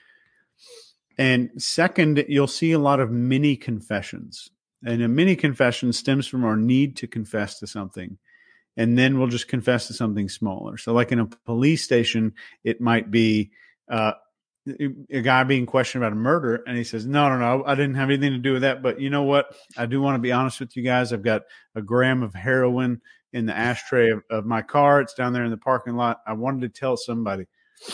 And second, you'll see a lot of mini confessions. And a mini confession stems from our need to confess to something. And then we'll just confess to something smaller. So like in a police station, it might be uh, a guy being questioned about a murder. And he says, no, no, no, I didn't have anything to do with that. But you know what? I do want to be honest with you guys. I've got a gram of heroin in the ashtray of, of my car. It's down there in the parking lot. I wanted to tell somebody.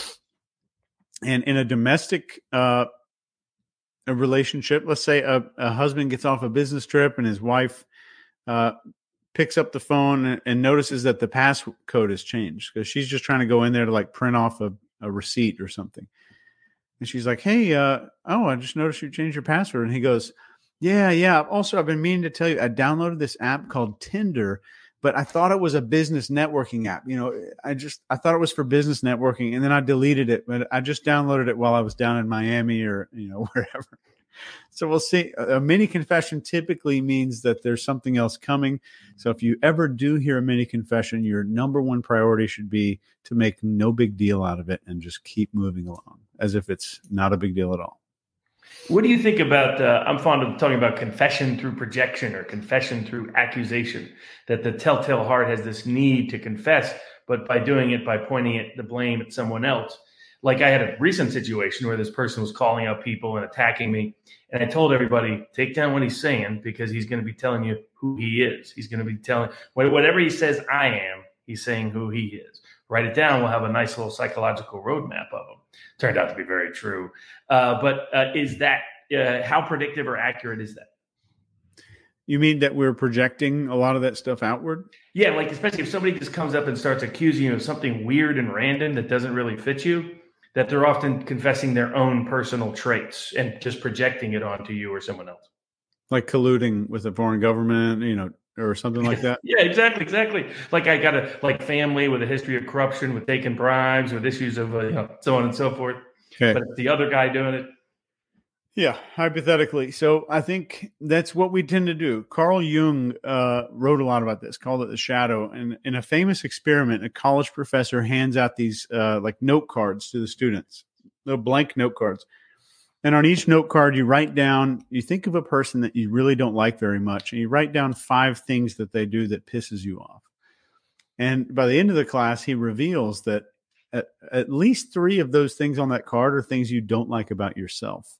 And in a domestic uh a relationship, let's say a, a husband gets off a business trip and his wife uh, picks up the phone and, and notices that the passcode has changed because she's just trying to go in there to like print off a, a receipt or something. And she's like, hey, uh, oh, I just noticed you changed your password. And he goes, Yeah, yeah. Also, I've been meaning to tell you, I downloaded this app called Tinder, but I thought it was a business networking app. You know, I just I thought it was for business networking, and then I deleted it. But I just downloaded it while I was down in Miami or you know wherever. So we'll see. A mini confession typically means that there's something else coming. So if you ever do hear a mini confession, your number one priority should be to make no big deal out of it and just keep moving along as if it's not a big deal at all. What do you think about, uh, I'm fond of talking about confession through projection or confession through accusation, that the telltale heart has this need to confess, but by doing it, by pointing it, the blame at someone else. Like I had a recent situation where this person was calling out people and attacking me. And I told everybody, take down what he's saying because he's going to be telling you who he is. He's going to be telling, whatever he says I am, he's saying who he is. Write it down. We'll have a nice little psychological roadmap of him. Turned out to be very true. Uh, but uh, is that, uh, how predictive or accurate is that? You mean that we're projecting a lot of that stuff outward? Yeah, like especially if somebody just comes up and starts accusing you of something weird and random that doesn't really fit you, that they're often confessing their own personal traits and just projecting it onto you or someone else. Like colluding with a foreign government, you know, or something like that? Yeah, exactly, exactly. Like I got a like family with a history of corruption, with taking bribes, with issues of uh, you know, so on and so forth. Okay. But it's the other guy doing it. Yeah, hypothetically. So I think that's what we tend to do. Carl Jung uh, wrote a lot about this, called it the shadow. And in a famous experiment, a college professor hands out these uh, like note cards to the students, little blank note cards. And on each note card, you write down, you think of a person that you really don't like very much, and you write down five things that they do that pisses you off. And by the end of the class, he reveals that at, at least three of those things on that card are things you don't like about yourself.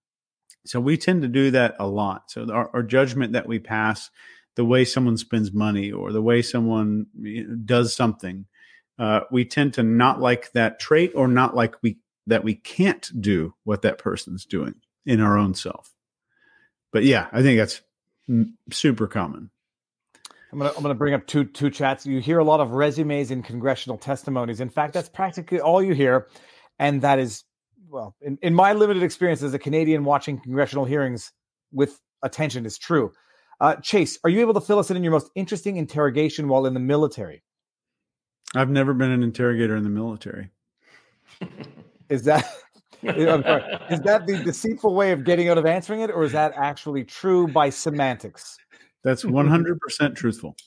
So we tend to do that a lot. So our, our judgment that we pass, the way someone spends money or the way someone does something, uh, we tend to not like that trait or not like we that we can't do what that person's doing in our own self. But yeah, I think that's m- super common. I'm gonna I'm gonna bring up two two chats. You hear a lot of resumes and congressional testimonies. In fact, that's practically all you hear, and that is. Well, in, in my limited experience as a Canadian watching congressional hearings with attention is true. Uh, Chase, are you able to fill us in on your most interesting interrogation while in the military? I've never been an interrogator in the military. Is that I'm sorry, is that the deceitful way of getting out of answering it, or is that actually true by semantics? That's one hundred percent truthful.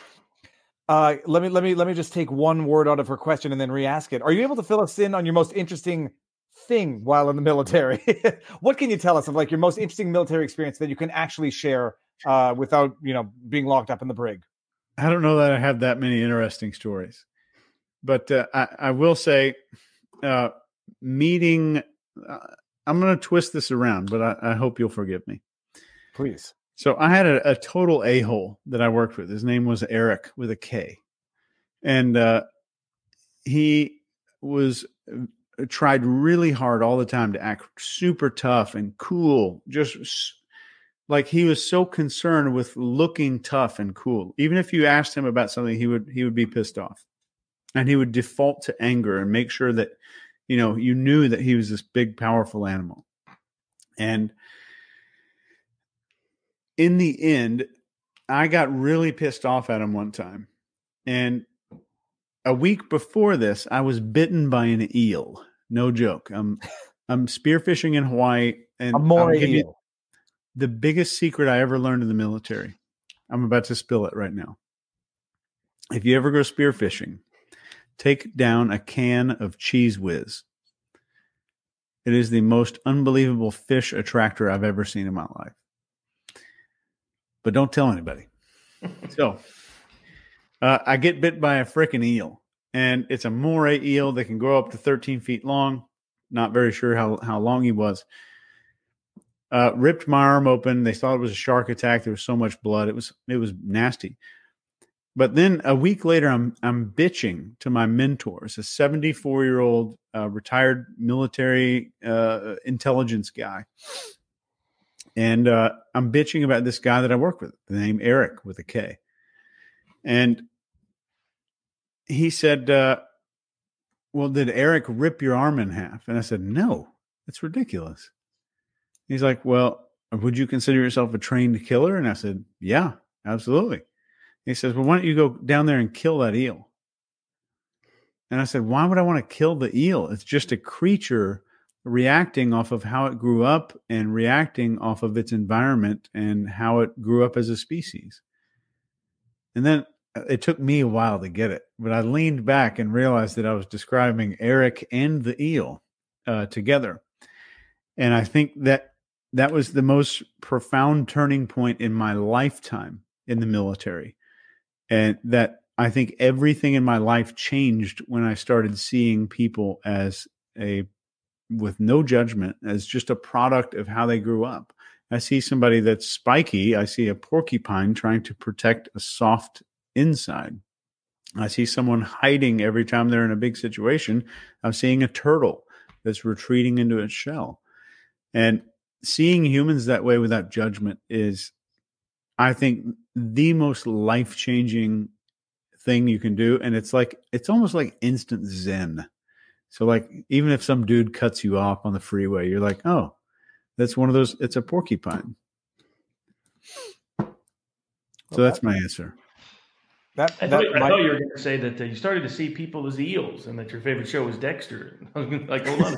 Uh, let me let me let me just take one word out of her question and then re-ask it. Are you able to fill us in on your most interesting thing while in the military? What can you tell us of like your most interesting military experience that you can actually share uh, without, you know, being locked up in the brig? I don't know that I have that many interesting stories, but uh, I, I will say uh, meeting, uh, I'm going to twist this around, but I, I hope you'll forgive me. Please. So I had a, a total a-hole that I worked with. His name was Eric with a K. And uh, he was tried really hard all the time to act super tough and cool. Just like he was so concerned with looking tough and cool. Even if you asked him about something, he would, he would be pissed off and he would default to anger and make sure that, you know, you knew that he was this big, powerful animal. And in the end, I got really pissed off at him one time. And a week before this, I was bitten by an eel. No joke. I'm I'm spearfishing in Hawaii, and a moray eel. The biggest secret I ever learned in the military. I'm about to spill it right now. If you ever go spearfishing, take down a can of Cheese Whiz. It is the most unbelievable fish attractor I've ever seen in my life. But don't tell anybody. So uh, I get bit by a frickin' eel. And it's a moray eel that can grow up to thirteen feet long. Not very sure how, how long he was. Uh, ripped my arm open. They thought it was a shark attack. There was so much blood. It was it was nasty. But then a week later, I'm I'm bitching to my mentors, a seventy-four-year-old uh, retired military uh, intelligence guy. And uh, I'm bitching about this guy that I work with, the name Eric with a K. And he said, uh, well, did Eric rip your arm in half? And I said, no, that's ridiculous. He's like, well, would you consider yourself a trained killer? And I said, yeah, absolutely. He says, well, why don't you go down there and kill that eel? And I said, why would I want to kill the eel? It's just a creature reacting off of how it grew up and reacting off of its environment and how it grew up as a species. And then it took me a while to get it, but I leaned back and realized that I was describing Eric and the eel uh, together. And I think that that was the most profound turning point in my lifetime in the military. And that I think everything in my life changed when I started seeing people as a, with no judgment, as just a product of how they grew up. I see somebody that's spiky. I see a porcupine trying to protect a soft inside. I see someone hiding every time they're in a big situation. I'm seeing a turtle that's retreating into its shell. And seeing humans that way without judgment is, I think, the most life-changing thing you can do. And it's like, it's almost like instant zen. So like, even if some dude cuts you off on the freeway, you're like, oh, that's one of those, it's a porcupine. So well, that's my answer. That, I, that thought, I might, thought you were going to say that uh, you started to see people as eels and that your favorite show was Dexter. I was like, hold on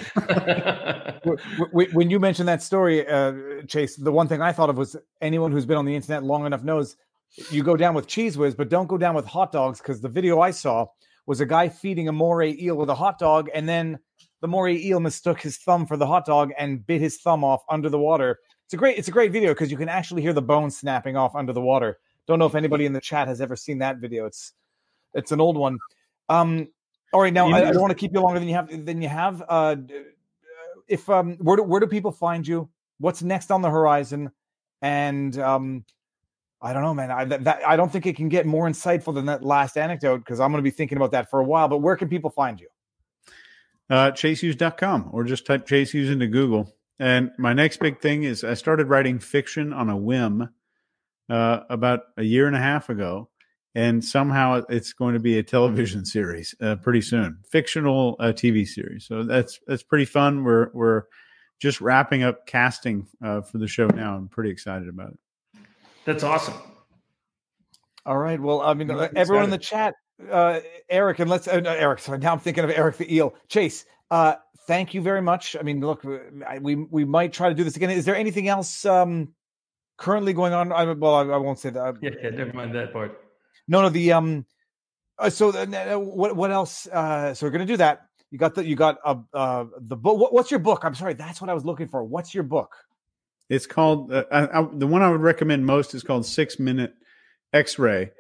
a second. when you mentioned that story, uh, Chase, the one thing I thought of was anyone who's been on the internet long enough knows you go down with Cheese Whiz, but don't go down with hot dogs, because the video I saw was a guy feeding a moray eel with a hot dog, and then the moray eel mistook his thumb for the hot dog and bit his thumb off under the water. It's a great, it's a great video because you can actually hear the bone snapping off under the water. Don't know if anybody in the chat has ever seen that video. It's it's an old one. Um, all right, now I, I don't want to keep you longer than you have. Than you have. Uh, if um, where do where do people find you? What's next on the horizon? And um, I don't know, man. I that, that I don't think it can get more insightful than that last anecdote, because I'm going to be thinking about that for a while. But where can people find you? Uh, chase hughes dot com, or just type Chase Hughes into Google. And my next big thing is I started writing fiction on a whim uh, about a year and a half ago. And somehow it's going to be a television series uh, pretty soon, fictional uh, T V series. So that's that's pretty fun. We're we're just wrapping up casting uh, for the show now. I'm pretty excited about it. That's awesome. All right. Well, I mean, uh, everyone in the chat, uh, Eric, and let's uh, no, Eric. Sorry, now I'm thinking of Eric the Eel. Chase, uh, thank you very much. I mean, look, I, we we might try to do this again. Is there anything else um, currently going on? I, well, I, I won't say that. Yeah, yeah, never mind that part. No, no. The um. Uh, so uh, what what else? Uh, so we're gonna do that. You got the you got uh, uh the book. What, what's your book? I'm sorry, that's what I was looking for. What's your book? It's called uh, I, I, the one I would recommend most is called Six Minute X-Ray.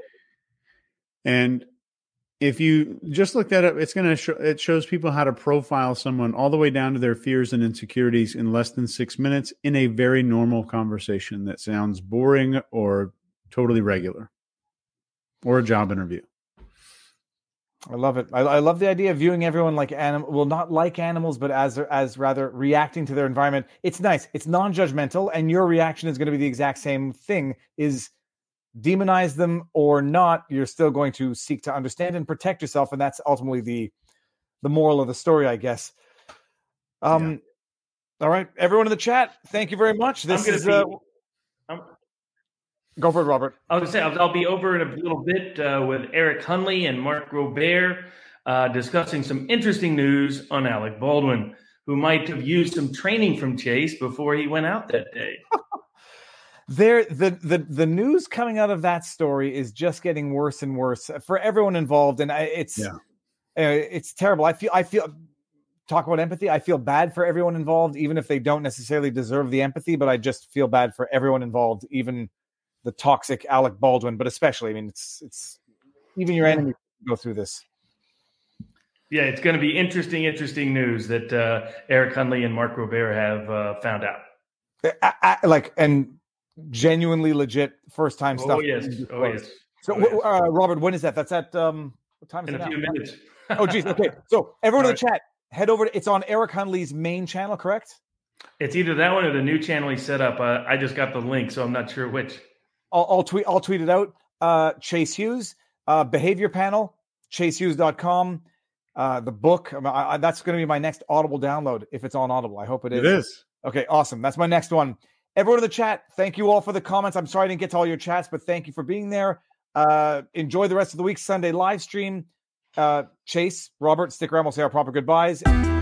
And if you just look that up, it's gonna show, it shows people how to profile someone all the way down to their fears and insecurities in less than six minutes in a very normal conversation that sounds boring or totally regular, or a job interview. I love it. I, I love the idea of viewing everyone like animal, well, not like animals, but as as rather reacting to their environment. It's nice. It's non-judgmental, and your reaction is going to be the exact same thing. Is demonize them or not, you're still going to seek to understand and protect yourself, and that's ultimately the the moral of the story, I guess. Um, yeah. All right, everyone in the chat, thank you very much. This is. Be- uh, I'm- Go for it, Robert. I was going to say, I'll, I'll be over in a little bit uh, with Eric Hunley and Mark Robert uh, discussing some interesting news on Alec Baldwin, who might have used some training from Chase before he went out that day. there, the, the, the news coming out of that story is just getting worse and worse for everyone involved. And I, it's, yeah. uh, it's terrible. I feel, I feel, talk about empathy. I feel bad for everyone involved, even if they don't necessarily deserve the empathy, but I just feel bad for everyone involved, even the toxic Alec Baldwin, but especially, I mean, it's it's even your enemy go through this. Yeah, it's going to be interesting, interesting news that uh, Eric Hunley and Mark Robert have uh, found out. I, I, like, and genuinely legit first time oh, stuff. Yes. Oh, yes. So, oh, yes. Uh, Robert, when is that? That's at um, what time is in it a now? few minutes. Oh, geez. Okay. So, everyone All in the right. chat, head over to it's on Eric Hunley's main channel, correct? It's either that one or the new channel he set up. Uh, I just got the link, so I'm not sure which. I'll, I'll tweet. I'll tweet it out. Uh, Chase Hughes, uh, behavior panel, chase hughes dot com. Uh, the book. I, I, that's going to be my next Audible download if it's on Audible. I hope it is. It is. Okay, awesome. That's my next one. Everyone in the chat, thank you all for the comments. I'm sorry I didn't get to all your chats, but thank you for being there. Uh, enjoy the rest of the week Sunday live stream. Uh, Chase, Robert, stick around. We'll say our proper goodbyes.